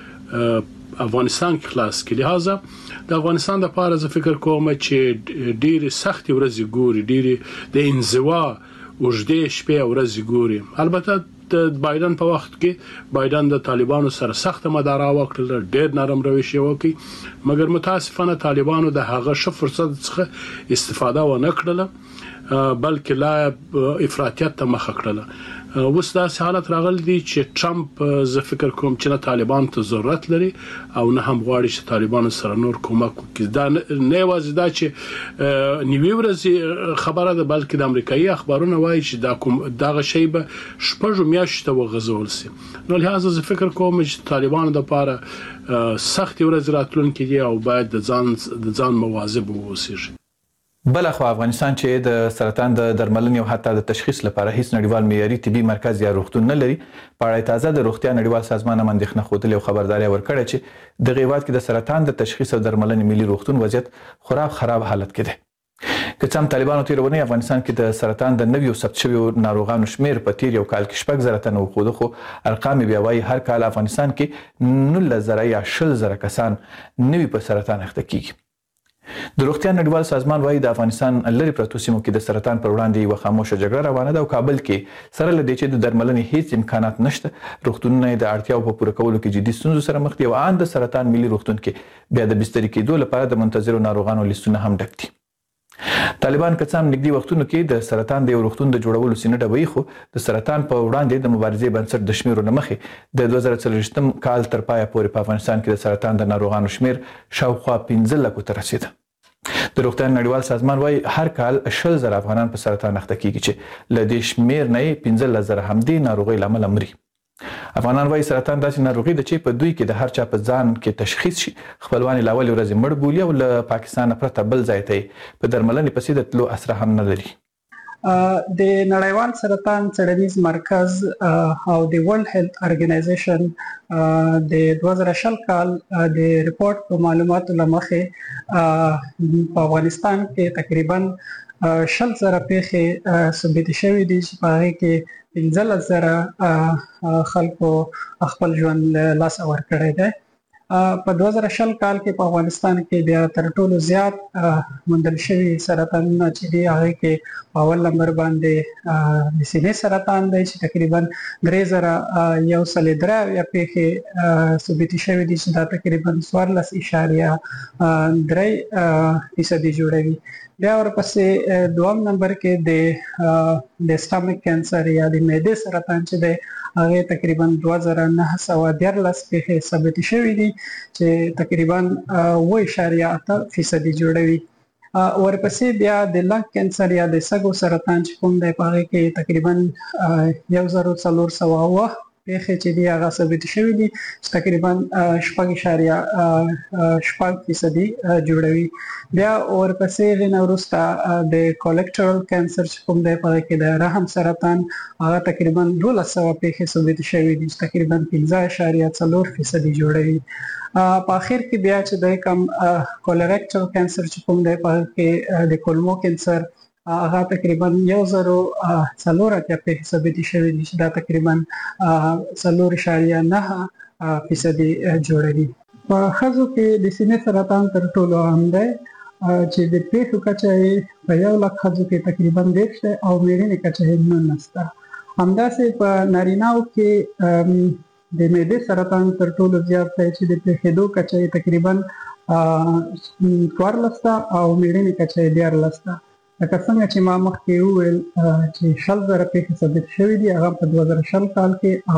افغانستان کې خلاص کړي. لہذا د افغانستان لپاره زه فکر کوم چې ډېر سخت ورځې ګوري، ډېر د انزوا اوږدې شپې ورځې ګوري. البته د بایدن په وخت کې بایدن د طالبانو سره سخت مدارا وکړل، ډېر نرم روش وکړي، مګر متاسفانه طالبانو د هغه ښه فرصت څخه استفاده ونه کړله بلکې لا افراطیت ته مخه کړله. اوس داسې حالت راغلی دی چې ټرمپ زه فکر کوم چې نه طالبان ته ضرورت لري او نه هم غواړي چې طالبانو سره نور کومک وکړي. دا نه یوازې دا چې نیوي ورځې خبره ده بلکې د امریکایي اخبارونه وایي چې دا کوم دغه شی به شپږ میاشتې ته وغځول سي. نو لهدا زه فکر کوم چې طالبانو لپاره سخت ورځ راتلونکې دي او باید د ځان د ځان مواظب واوسي. بل خو افغانستان چې د سرطان د درملنې او حتی د تشخیص لپاره هیڅ نړیوال معیاري طبي مرکز یا روغتون نه لري، په اړه تازه د روغتیا نړیوال سازمان هم اندېښنه ښودلې او خبرداري ورکړې چې د هیواد کې د سرطان د تشخیص او درملنې ملي روغتون وضعیت خورا خراب حالت کې دی. که څم طالبانو تیرونه افغانستان کې د سرطان د نویو ثبت شویو ناروغانو شمیر په تیر یو کال کې شپږ زره تنه وخوده، خو ارقام بیا وایي هر کال افغانستان کې نولس زره یا شل زره کسان نوي په سرطان اخته کیږي. د روغتیا نړیوال سازمان وایي د افغانستان لري پرتو سیمو کې د سرطان پر وړاندې یوه خاموشه جګړه روانه ده او کابل کې سره له دې چې د درملنې هیڅ امکانات نشته، روغتونونه د اړتیاو په پوره کولو کې جدي ستونزو سره مخ دي او ان د سرطان ملي روغتون کې بیا د بسترې کېدو لپاره د منتظرو ناروغانو لیستونه هم ډک دي. طالبان که څه هم نږدې وختونو کې د سرطان د یو روغتون د جوړولو سینه ډبوي، خو د سرطان په وړاندې د مبارزې بنسټ د شمیرو نه مخې د دوه زره څلوېښتم کال تر پایه پورې په افغانستان کې د سرطان د ناروغانو شمیر شاوخوا پنځه لکو ته رسېده. د روغتیا نړیوال سازمان وایي هر کال شل زره افغانان په سرطان اخته کیږي چې له دې شمیر نه یې پنځلس زره همدې ناروغۍ له امله مري. افغانان وایي سرطان داسې ناروغي ده چې په دوی کې د هر چا په ځان کې تشخیص شي خپلوان یې له اولې ورځې مړ بولي او له پاکستانه پرته بل ځای ته یې په درملنې پسې د تلو اسره هم نه لري. د نړیوال سرطان څېړنیز مرکز او د ورلد هیلث ارګنایزیشن د دوه زره شل کال د ریپورت په معلوماتو له مخې په افغانستان کې تقریبا شل زره پیښې ثبت شوي دي چې په هغې کې پنځلس زره خلکو خپل ژوند له لاسه ورکړی دی. په دوه زره شل کال کې په افغانستان کې بیا تر ټولو زیات موندل شوي سرطانونه چې دي هغې کې په اول نمبر باندې د سینې سرطان دی چې تقریبا درې زره یو سل درې اویا پیښې ثبت شوي دي چې دا تقریبا څوارلس اشاریه درې فیصدي جوړوي. بیا ورپسې دوم نمبر کې د د سټامک کینسر یا د معدې سرطان چې دی هغه تقریبا دوه زره نهه سوه دیارلس پیښې ثبت شوي دي چې تقریبا اوه اشاریه اته فیصدي جوړوي. ورپسې بیا د لنګ کینسر یا د سږو سرطان چې کوم دی په هغې کې تقریبا یو زر څلور سوه اوه پیښې چې دي هغه ثبت شوي دي چې تقریبا شپږ اشاریه شپږ فیصدي جوړوي. بیا ورپسې هغې نه وروسته د کولکټرل کینسر چې کوم دی په هغې کې د رحم سرطان هغه تقریبا دولس سوه پیښې ثبت شوي دي چې تقریبا پنځه اشاریه څلور فیصدي جوړوي. په اخر کې بیا چې دی کوم کولریکټل کینسر چې کوم دی په هغې کې د کولمو کینسر هغه تقریبا یو زرو څلور اتیا پیښې ثبت شوي دي چې دا تقریبا څلور اشاریه نهه فیصدي جوړوي. په ښځو کې د سینې سرطان تر ټولو عام دی چې د پیښو کچه یې په یو لک ښځو کې تقریبا دېرش دی او مېرمنې کچه یې نولس ده. همداسې په نارینهو کې د معدې سرطان تر ټولو زیات دی چې د پیښېدو کچه یې تقریبا څوارلس ده او مېرمنې کچه یې دیارلس ده. لکه څنګه چې ما مخکې وویل چې شل زره پیښې ثبت شوي دي هغه په دوه زره شل کال کې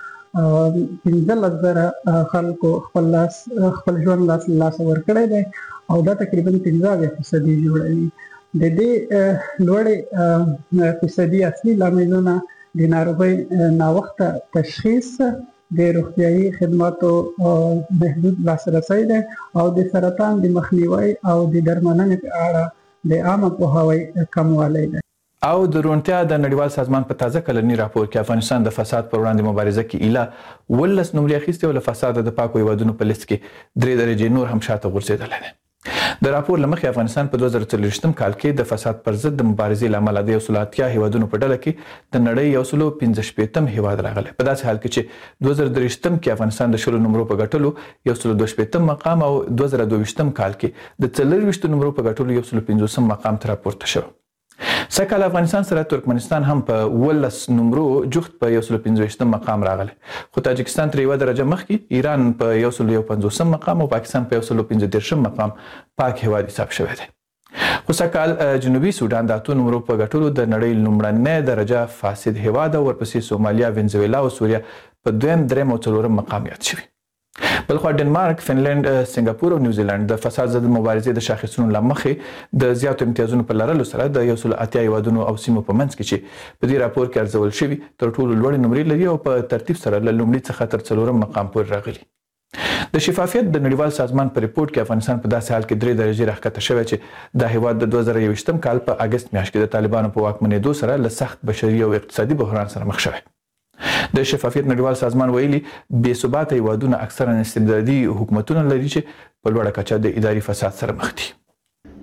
او پنځلس زره خلکو خپل لاس خپل ژوند لاس لاسه ورکړی دی او دا تقریبا پنځه اویا فیصدي جوړوي. د دې لوړې فیصدي اصلي لاملونه د ناروغۍ ناوخته تشخیص، د روغتیايي خدماتو محدود لاسرسی دی او د سرطان د مخنیوي او د درملنې په اړه د عامه پوهاوي کموالی دی. او د روڼتیا د نړیوال سازمان په تازه کلني راپور کې افغانستان د فساد پر وړاندې مبارزه کې ایله ولس نمرې اخیستې او له فساده د پاکو هیوادونو په لیست کې درې درجې نور هم شاته غورځېدلی دی. د راپور له مخې افغانستان په دوه زره څلوېښتم کال کې د فساد پر ضد د مبارزې له امله د یو سلو اتیا هیوادونو په ډله کې د نړۍ یو سلو پنځه شپېتم هیواد راغلی. په داسې حال کې چې دوه زره درویشتم کې افغانستان د شلو نمرو په ګټلو یو سلو دوه شپېتم مقام او دوه زره دوه ویشتم کال کې د څلرویشتو نمرو په ګټلو یو سلو پنځوسم مقام ته راپورته شوی. سږکال افغانستان سره ترکمنستان هم په ولس نمرو جفت په یو سلو پنځه ویشتم مقام راغلی، خو تاجکستان تر یوه درجه مخکې، ایران په یو سلو یو پنځوسم مقام او پاکستان په یو سلو پنځه دېرشم مقام پاک هیواد حساب شوی دی. خو سږکال جنوبي سودان د اتو نمرو په ګټلو د نړۍ لومړنی درجه فاسد هیواد او ورپسې سومالیا، وینزویلا او سوریه په دویم، دریم او څلورم مقام یاد شوي. بلخوا ډنمارک، فنلند، سنګاپور او نیوزیلند د فساد ضد مبارزې د شاخصونو له مخې د زیاتو امتیازونو په لرلو سره د یو سلو اتیا هیوادونو او سیمو په منځ کې چې په دې راپور کې ارزول شوي تر ټولو لوړې نمرې لري او په ترتیب سره له لومړي څخه تر څلورم مقام پورې راغلي. د شفافیت د نړیوال سازمان په ریپورت کې افغانستان په داسې حال کې درې درجې راښکته شوی چې دا هیواد د دوه زره یوویشتم کال په اګست میاشت کې د طالبانو په واکمنېدو سره له سخت بشري او اقتصادي بحران سره مخ شوی. د شفافیت نړیوال سازمان ویلي بې ثباته هیوادونه اکثرا استبدادي حکومتونه لري چې په لوړه کچه د اداري فساد سره مخ دي.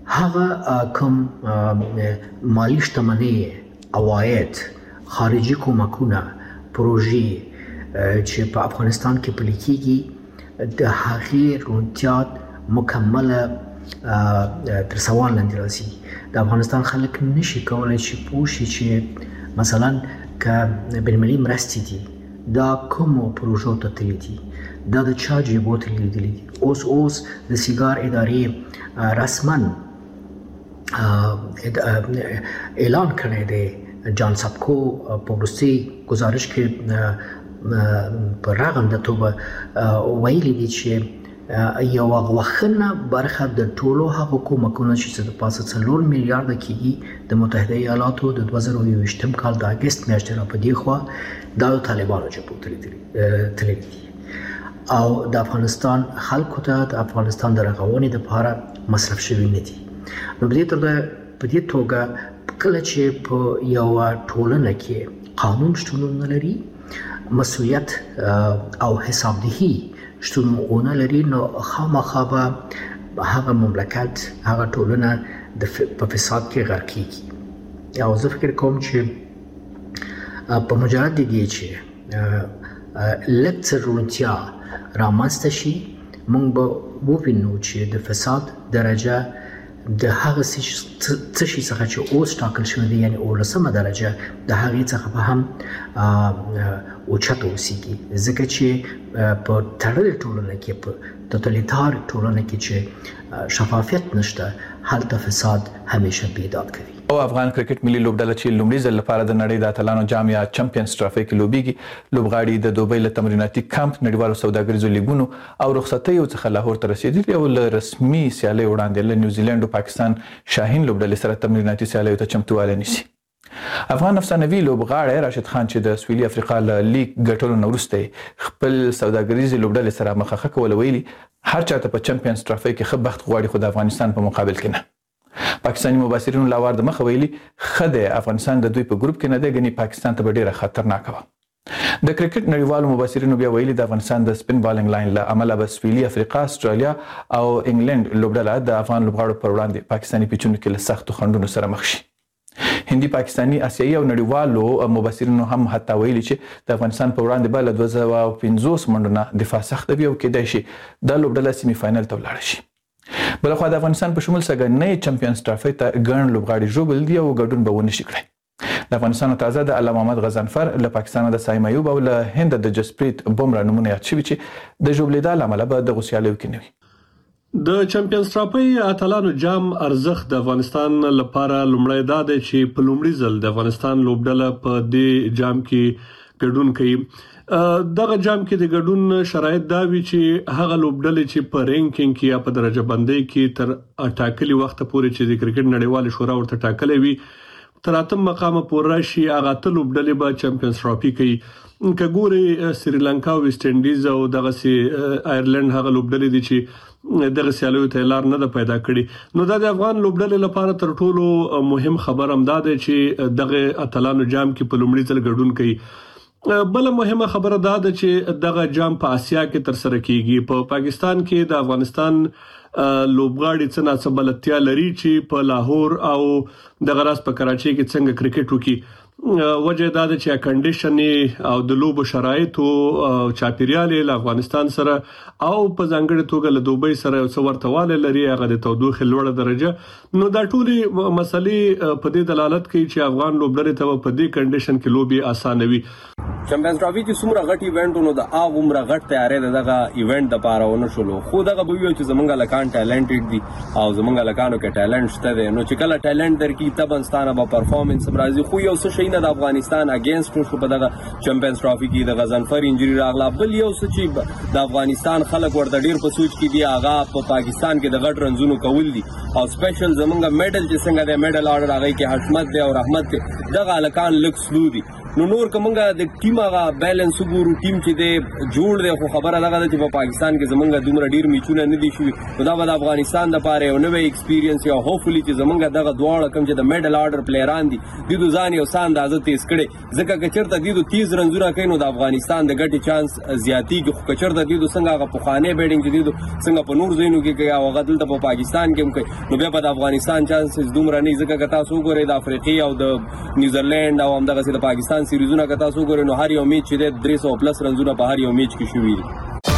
هغه کوم مالی شتمنۍ عواید خارجي کومکونه پروژې چې په افغانستان کې پلي کیږي د هغې روڼتیا مکمله تر سوال لاندې راځي. د افغانستان خلک نشي کولای چې پوه شي چې مثلا که بین‌المللي مرستې دي دا کومو پروژو ته تللي دي، دا د چا جیبو ته لیدلي دي. اوس اوس د سیګار ادارې رسما اعلان کړی دی، جان سبکو په وروستي ګزارش کې په رغنده توګه ویلي دي چې یو غوښنه برخه د ټولو هغو کومکونو چې د پاسه څلور میلیارډه کېږي د متحده ایالاتو د دوه زره یوویشتم کال د اګست میاشتې را په دې خوا دا د طالبانو جبهو تللي دي او د افغانستان خلکو ته د افغانستان د رغونې دپاره مصرف شوي نه دي. نو په دې توګه کله چې په یوه ټولنه کې قانون شتون نه لري، مسؤلیت او حسابدهي شتون ونه لري، نو خامخا به هغه مملکت هغه ټولنه په فساد کې غرق کیږي. او زه فکر کوم چې په مجرد د دې چې لږ څه روڼتیا رامنځته شي، موږ به ووینو چې د فساد درجه د هغه څه شي څخه چې اوس ټاکل شوی دی، یعنی اولسمه درجه د هغې څخه به هم اوچته اوسیږي، ځکه چې په تړلې ټولنه کې، په توتالیتار ټولنه کې چې شفافیت نشته، هلته فساد همیشه بیداد کوي. او افغان کرکټ ملي لوبډله چې لومړي ځل لپاره د نړۍ د اتلانو جام یا چمپیونز ټرافي کې لوبېږي، لوبغاړي د دوبۍ له تمریناتي کمپ، نړیوالو سوداګریزو لیګونو او رخصتیو څخه لاهور ته رسېدلي او له رسمي سیالیو وړاندې له نیوزیلند او پاکستان شاهین لوبډلې سره تمریناتي سیالیو ته چمتووالی نیسي. افغان افسانوي لوبغاړی راشد خان چې د سویلي افریقا له لیګ ګټلو نه وروسته خپل سوداګریزې لوبډلې سره مخه کوله، ویلي هر چاته په چمپیونز ټرافي کې ښه بخت غواړي، خو د افغانستان په مقابل کې نه. پاکستاني مبصرینو لاوار د مخه ویلي ښه دی افغانستان د دوی په ګروپ کې نه دی، ګنې پاکستان ته به ډېره خطرناکه وه. د کرکټ نړیوالو مبصرینو بیا ویلي د افغانستان د سپین بالینګ لاین له امله به سویلي افریقا، استرالیا او انګلند لوبډله د افغان لوبغاړو پر وړاندې پاکستاني پیچونو کې له سختو خنډونو سره مخ شي. هندي، پاکستاني، آسیایي او نړیوالو مبصرینو هم حتی ویلي چې د افغانستان په وړاندې به له دوه سوه پنځوس منډو نه دفاع سخته وي او کیدای شي دا لوبډله سیمي فاینل ته ولاړه شي. بلخوا د افغانستان په شمول سږنۍ چمپیونز ټرافي ته ګڼ لوبغاړي ژوبل دي او ګډون به ونه شي کړی. د افغانستان تازه د الله محمد غضنفر، له پاکستان د سایم ایوب او له هند د جسپریت بومرا نومونه یاد شوي چې د ژوبلېدا له امله به دغو سیالیو کې نه وي. د چمپیونز ټرافي اتلانو جام ارزښت د افغانستان لپاره لومړی دا دی چې په لومړي ځل د افغانستان لوبډله په دې جام کې ګډون کوي. دغه جام کې د ګډون شرایط دا وی چې هغه لوبډلې چې په رینکینګ کې یا په درجه بندۍ کې تر ټاکلي وخت پورې چې د کرکټ نړیوال شورا ورته ټاکلې وي تر اتم مقام پورې راشي، هغه ته لوبډلې به چمپیونز ټرافي کوي. که ګوري سریلانکا او ویسټ انډیز او دغه سي آیرلند هغه لوبډلې دي چې دغه سیالیو ته لار نه ده پیدا کړې، نو دا د افغان لوبډلې لپاره تر ټولو مهم خبر هم دا دی چې دغه اتلانو جام کې په لومړي ځل ګډون کوي. بل مهمه خبره دا ده چې دغه جام په آسیا کې تر سره کیږي. په پاکستان کې د افغانستان لوبغاړي څه ناڅه بلدتیا لري چې په لاهور او دغه راز په کراچۍ کې څنګه کرکټ وکړي. وجه دا ده چې کنډیشن او د لوبو شرایط او چاپیریال له افغانستان سره او په ځانګړي توګه له دوبۍ سره څو ورتهواله لري، هغه د تودوخې لوړه درجه. نو دا ټولې مسلې په دې دلالت کوي چې افغان لوبډلې ته په دې کنډیشن کې لوبي اسانه وي. چمپیونز ټرافي چې څومره غټ ایونټونو د هغه عمره غټ تیارې دغه ایونت د پاره ونه شولو، خو دغه به ویل چې زمونږ لکان ټیلنټډ دي او زمونږ لکانو کې ټیلنټ شته دی، نو چې کله ټیلنټ درکې تبنستانه به پرفارمنس راځي. خو یو څه شي نه د افغانستان اگینست شو په دغه چمپیونز ټرافي کې د غضنفر انجری راغله. بل یو څه چې د افغانستان خلک ورته ډیر په سوچ کې دي، هغه په پاکستان کې د غټ رنزونو کول دي او سپیشل زمونږ میډل چې څنګه د میډل آرډر هغه کې حشمت دی او رحمت دی، دغه لکان لک سلو دي. نو نور کومګه د ټیم هغه بیلانس وګورو ټیم چې د جوړ دی خو خبره دغه چې په پاکستان کې زمونږ دومره ډیر میچونه نه دي شوي نو دا به د افغانستان لپاره یو نوی ایکسپیرینس یا هوپفلی چې زمونږ دغه دواړه کوم چې د میډل آرډر پلیران دي د دوی ځان یو سان اندازه تیز کړي ځکه که چېرته دوی تیز رنزونه کوي نو د افغانستان د ګټې چانس زیاتېږي خو که چېرته دوی څنګه هغه پخوانی بیټینګ چې دوی څنګه په نور ځایونو کې کوي او هغه دلته په پاکستان کې هم کوي نو بیا په د افغانستان چانسز دومره نه ځکه که تاسو وګورئ د افریقې او د نیوزرلینډ او همدغسې د پاکستان سیریزونه که تاسو وګورئ نو هر یو میچ چې دی درې سوه پلس رنزونه په هر یو میچ کې شوي دي.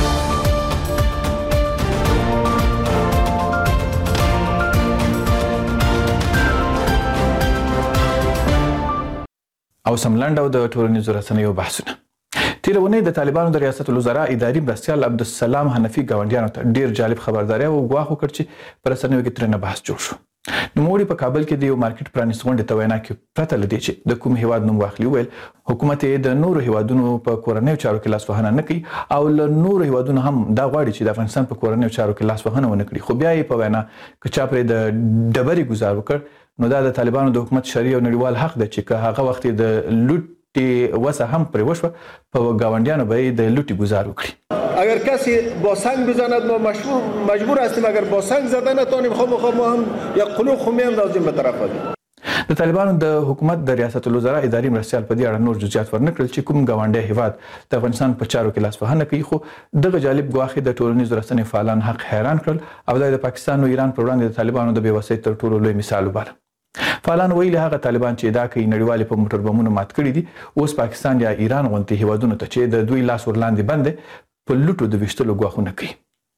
او سملند او د ټولنیزو رسنیو بحثونه. تیره ونې د طالبانو د ریاست الوزرا اداري مرستیال عبدالسلام حنفي ګاونډیانو ته ډیر جالب خبرداري او ګواښ وکړ چې په رسنیو کې ترنه بحث جوړ شو. نوموړي په کابل کې د یو مارکیټ پرانیست غونډې ته وینا کې پرته له دې چې د کوم هیواد نوم واخلي ویل حکومت د نورو هیوادونو په کورنیو چارو کې لاسوهنه نه کوي او له نورو هیوادونو هم دا غواړي چې د افغانستان په کورنیو چارو کې لاسوهنه ونه کړي. خو بیا یې په وینا که چا پرې د ډبرې ګزار وکړ نو دا د طالبانو د حکومت شرعي او نړیوال حق دی چې که هغه وخت د لوټ وسه هم پرې وشوه په ګاونډیانو به یې د لوټي گزار وکړي. اگر کسی با سنگ بزند ما مشهور مجبور هستیم اگر با سنگ زدن نتونیم خب خب ما هم یک قلوب خمی اندازیم به طرف ازیم. د طالبانو د حکومت د ریاست الوزرا اداري مرستیال په دې اړه نور جزئیات ورنکړل چې کوم ګاونډي هیواد د افغانستان په چارو کې لاسوهنه کوي خو دغه جالب ګواښ د ټولنیزو رسنیو فعالان حق حیران کړل او د پاکستان او ایران پر وړاندې د طالبانو د بېوسۍ تر ټولو لوی مثال وباله. فعالان ویلي هغه طالبان چې دا کوي نړیوالې په موټر بمونو مات کړي دي اوس پاکستان یا ایران غونډې هیوادونو ته چې د دوی لاس ورلاندې بند په لوټو د ویشتلو ګواښونه کوي.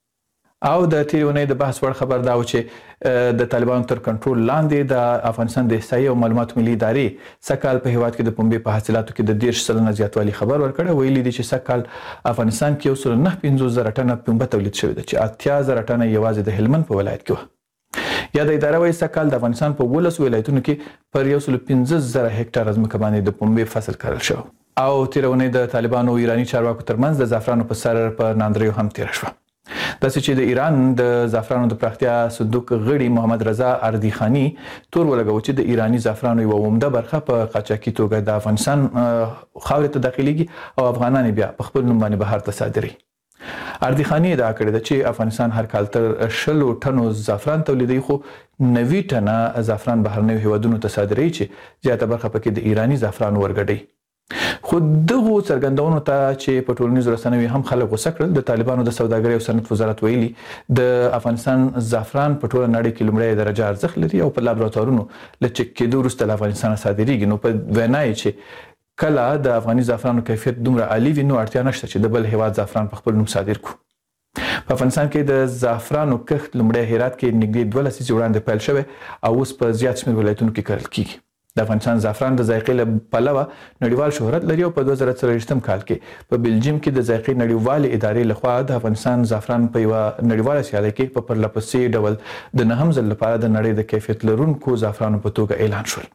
او د تیرې اونۍ د بحث وړ خبر دا و چې د طالبانو تر کنټرول لاندې د افغانستان د احصایې او معلوماتو ملي ادارې سږ کال په هیواد کې د پنبې په حاصلاتو کې د دېرش سلنه زیاتوالي خبر ورکړی. ویلي دي چې سږ کال افغانستان کې یو سل نهه پنځوس زره ټنه پنبه تولید شوې ده چې اتیا زره ټنه یوازې د هلمند په ولایت کې وه. یا د اداره وایي سږ کال د افغانستان په ولسو ولایتونو کې پر یو سل پنځه زره هکټاره ځمکه باندې د پنبې فصل کرل شوی. او تیره اونۍ د طالبانو او ایراني چارواکو ترمنځ د زعفرانو په سر په ناندریو هم تیره شوه. داسې چې د ایران د زعفرانو د پراختیا صندوق غړي محمد رضا اردیخانی تور ولګو چې د ایراني زعفرانو یو عمده برخه په قاچاقي توګه د افغانستان خاورې ته داخليږي او افغانان بیا په خپل نوم باندې بهر ته صادري. اردیخانی ادعا کړې ده چې افغانستان هر کال تر شلو ټنو زعفران تولیدوي خو نوي ټنه زعفران بهرنیو هیوادونو ته صادري چې زیاته برخه پکې د ایراني زعفران ورګډي. خو دغه څرګندونو ته چې په ټولنیزو رسنیو هم خلک غوسه کړل د طالبانو د سوداګرۍ او صنعت وزارت ویلي د افغانستان زعفران په ټوله نړۍ کې لومړی درجه ارزښت لري او په لابراتوارونو له چک کېدو وروسته له افغانستان صادریږي. نو په وینا یې چې کله د افغاني زعفرانو کیفیت دومره عالي وي نو اړتیا نشته چې د بل هیواد زعفران په خپل نوم صادر کړو. په افغانستان کې د زعفرانو کښت لومړی هرات کې نږدې دوه لسیزې وړاندې پیل شوی او اوس په زیات شمېر ولایتونو کې کرل کیږي. د افغانستان زعفران د ذایقې له پلوه نړیوال شهرت لري او په دوه زره څلوېښتم کال کې په بلجیم کې د ذایقې نړیوالې ادارې لخوا د افغانستان زعفران په یوه نړیواله سیالۍ کې په پرله پسې ډول د نهم ځل لپاره د نړۍ د کیفیت لرونکو زعفرانو په توګه اعلان شول.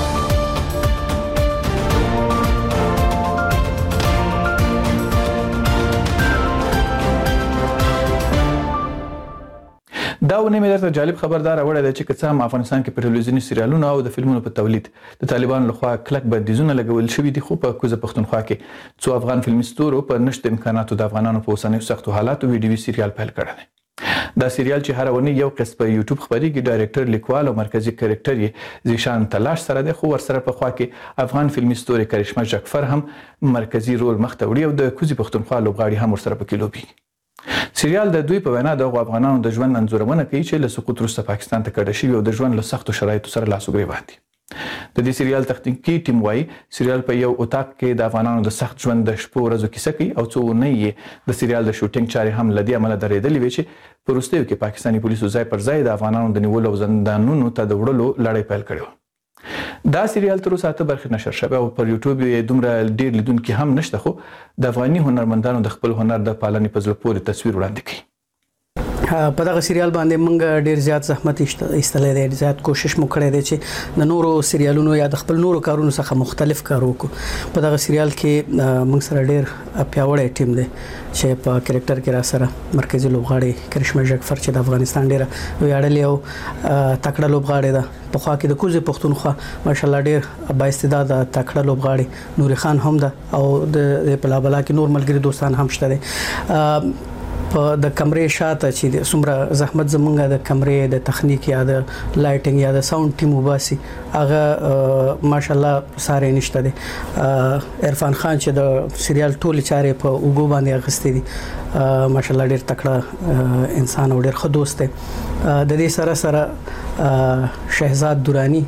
دا ونې مې درته جالب خبردار راوړی دی چې که څه هم افغانستان کې په ټلویزیوني سریالونو او د فلمونو په تولید د طالبانو لخوا کلک بندیزونه لګول شوي دي خو په کوزه پښتونخوا کې څو افغان فلمي ستورو په نشته امکاناتو د افغانانو په اوسنیو سختو حالاتو ویډیوي سریال پیل کړی دی. دا سریال چې هر ونې یو قسط په یوټیوب خپرېږي ډایرکټر لیکوال او مرکزي کرکټر یې زیشان تلاش سره دی خو ورسره په خوا کې افغان فلمي ستوري کرشمه جعفر هم مرکزي رول مخ ته وړي او د کوزې پښتونخوا لوبغاړي هم ورسره پکې لوبېږي. سریال د دوی په وینا د افغانانو د ژوند انځورونه کوي چې له سقوط وروسته پاکستان ته کډه شوي او د ژوند له سختو شرایطو سره لاس وګرې باندې. د دې سریال تخنیکي ټیم وایي سریال په یو اتاق کې د افغانانو د سخت ژوند د شپو ورځو کیسه کوي او څو اونۍ یې د سریال د شوټینګ چارې هم له دې امله درېدلې وې چې په وروستیو کې پاکستاني پولیسو ځای پر ځای د افغانانو د نیولو او زندانونو ته د وړلو لړۍ پیل کړې وه. دا سریال تر اوسه اته برخې نشر شوی او پر یوټیوب یې دومره ډېر لیدونکي هم نشته خو د افغاني هنرمندانو د خپل هنر د پالنې په زړه پورې تصویر وړاندې کوي. په دغه سریال باندې موږ ډیر زیات زحمت ایستلې دي، زیات کوشش مو کړی دی چې د نورو سریالونو یا د خپل نورو کارونو څخه مختلف کار وکړو. په دغه سریال کې موږ سره ډیر پیاوړی ټیم دی چې په کریکټر کې را سره مرکزی لوبغاړي کرشمه جعفر چې د افغانستان ډیره ویاړلې او تکړه لوبغاړي ده. په خوا کې د کوزې پښتونخوا ماشالله ډیر با استعداد تکړه لوبغاړي نوري خان هم ده او د بلا بلا کې نور ملګری دوستان هم شته دي. په د کمرې شاته چې څومره زحمت زمونږه د کمرې د تخنیک یا د لایټینګ یا د ساوند ټیم وباسي هغه ماشالله ساره نشته دي. عرفان خان چې د سریال ټول چارې په وګو باندې اغستې دي ماشالله ډیر تکړه انسان او ډیر ښه دوست دی. د دې سره سره شهزاد دورانی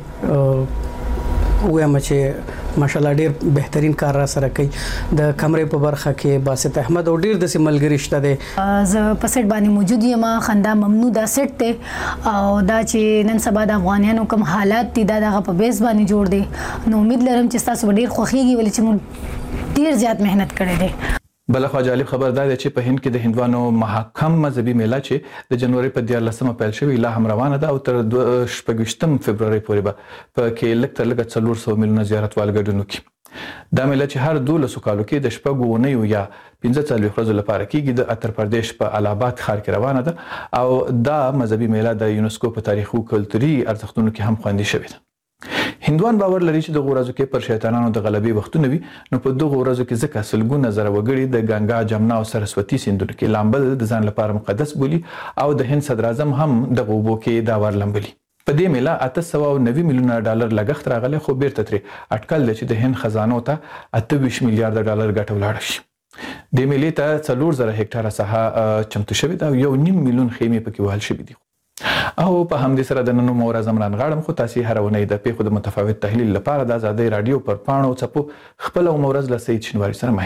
وایم چې ماشالله ډیر بهترین کار را سره کوي. د کمرې په برخه کې باسط احمد او ډیر د سیملګری شته دي. ز په سیټ باندې موجود یم، خندا ممنوع دا سیټ ته او دا چې نن سبا د افغانانو کوم حالات دي دا دغه په بیس باندې جوړ دي. نو امید لرم چې تاسو ډیر خوښیږي ولې چې موږ ډیر زیات مهنت کړی دی. بلخوا جالب خبر دا دی چې په هند کې د هندوانو محکم مذهبي میله چې د جنوري په دیارلسمه پیل شوې لا هم روانه ده او تر شپږویشتم فبروري پورې به په کې لږ تر لږه څلور سوه میلیونه زیارتوال ګډون وکړي. دا میله چې هر دولسو کالو کې د شپږو اونیو یا پنځه څلوېښت ورځو لپاره کیږي د اتر پردیش په الہ آباد ښار کې روانه ده او دا مذهبي میله د یونسکو په تاریخي او کلتوري ارزښتونو کې هم خوندي شوې ده. هندوان باور لري چې د ورځو کې پر شیطانانو د غلبې وختونه وي، نو په دغه ورځو کې ځکه سلګونه زره وګړي د ګنگا، جمنا او سرسوتی سیندونو کې لامبل د ځان لپاره مقدس بولي او د هند صدر اعظم هم د اوبو کې دا ور لامبلي. په دې میله اته سوه او نوي میلیونه ډالر لګښت راغلی، خو بیرته ترې اټکل دی چې د هند خزانو ته اته ویشت میلیارډ ډالر ګټه ولاړه شي. دې میلې ته څلور زره هکټاره ساحه چمتو شوې ده او یو نیم میلیون خیمې پکې وهل شوي دي. او په همدې سره د نن مورز امران غاړم، خو تاسو هر ونې د پیښو د متفاوت تحلیل لپاره د آزادۍ رادیو پر پاڼو چپو خپل مورز له سید شنواری سره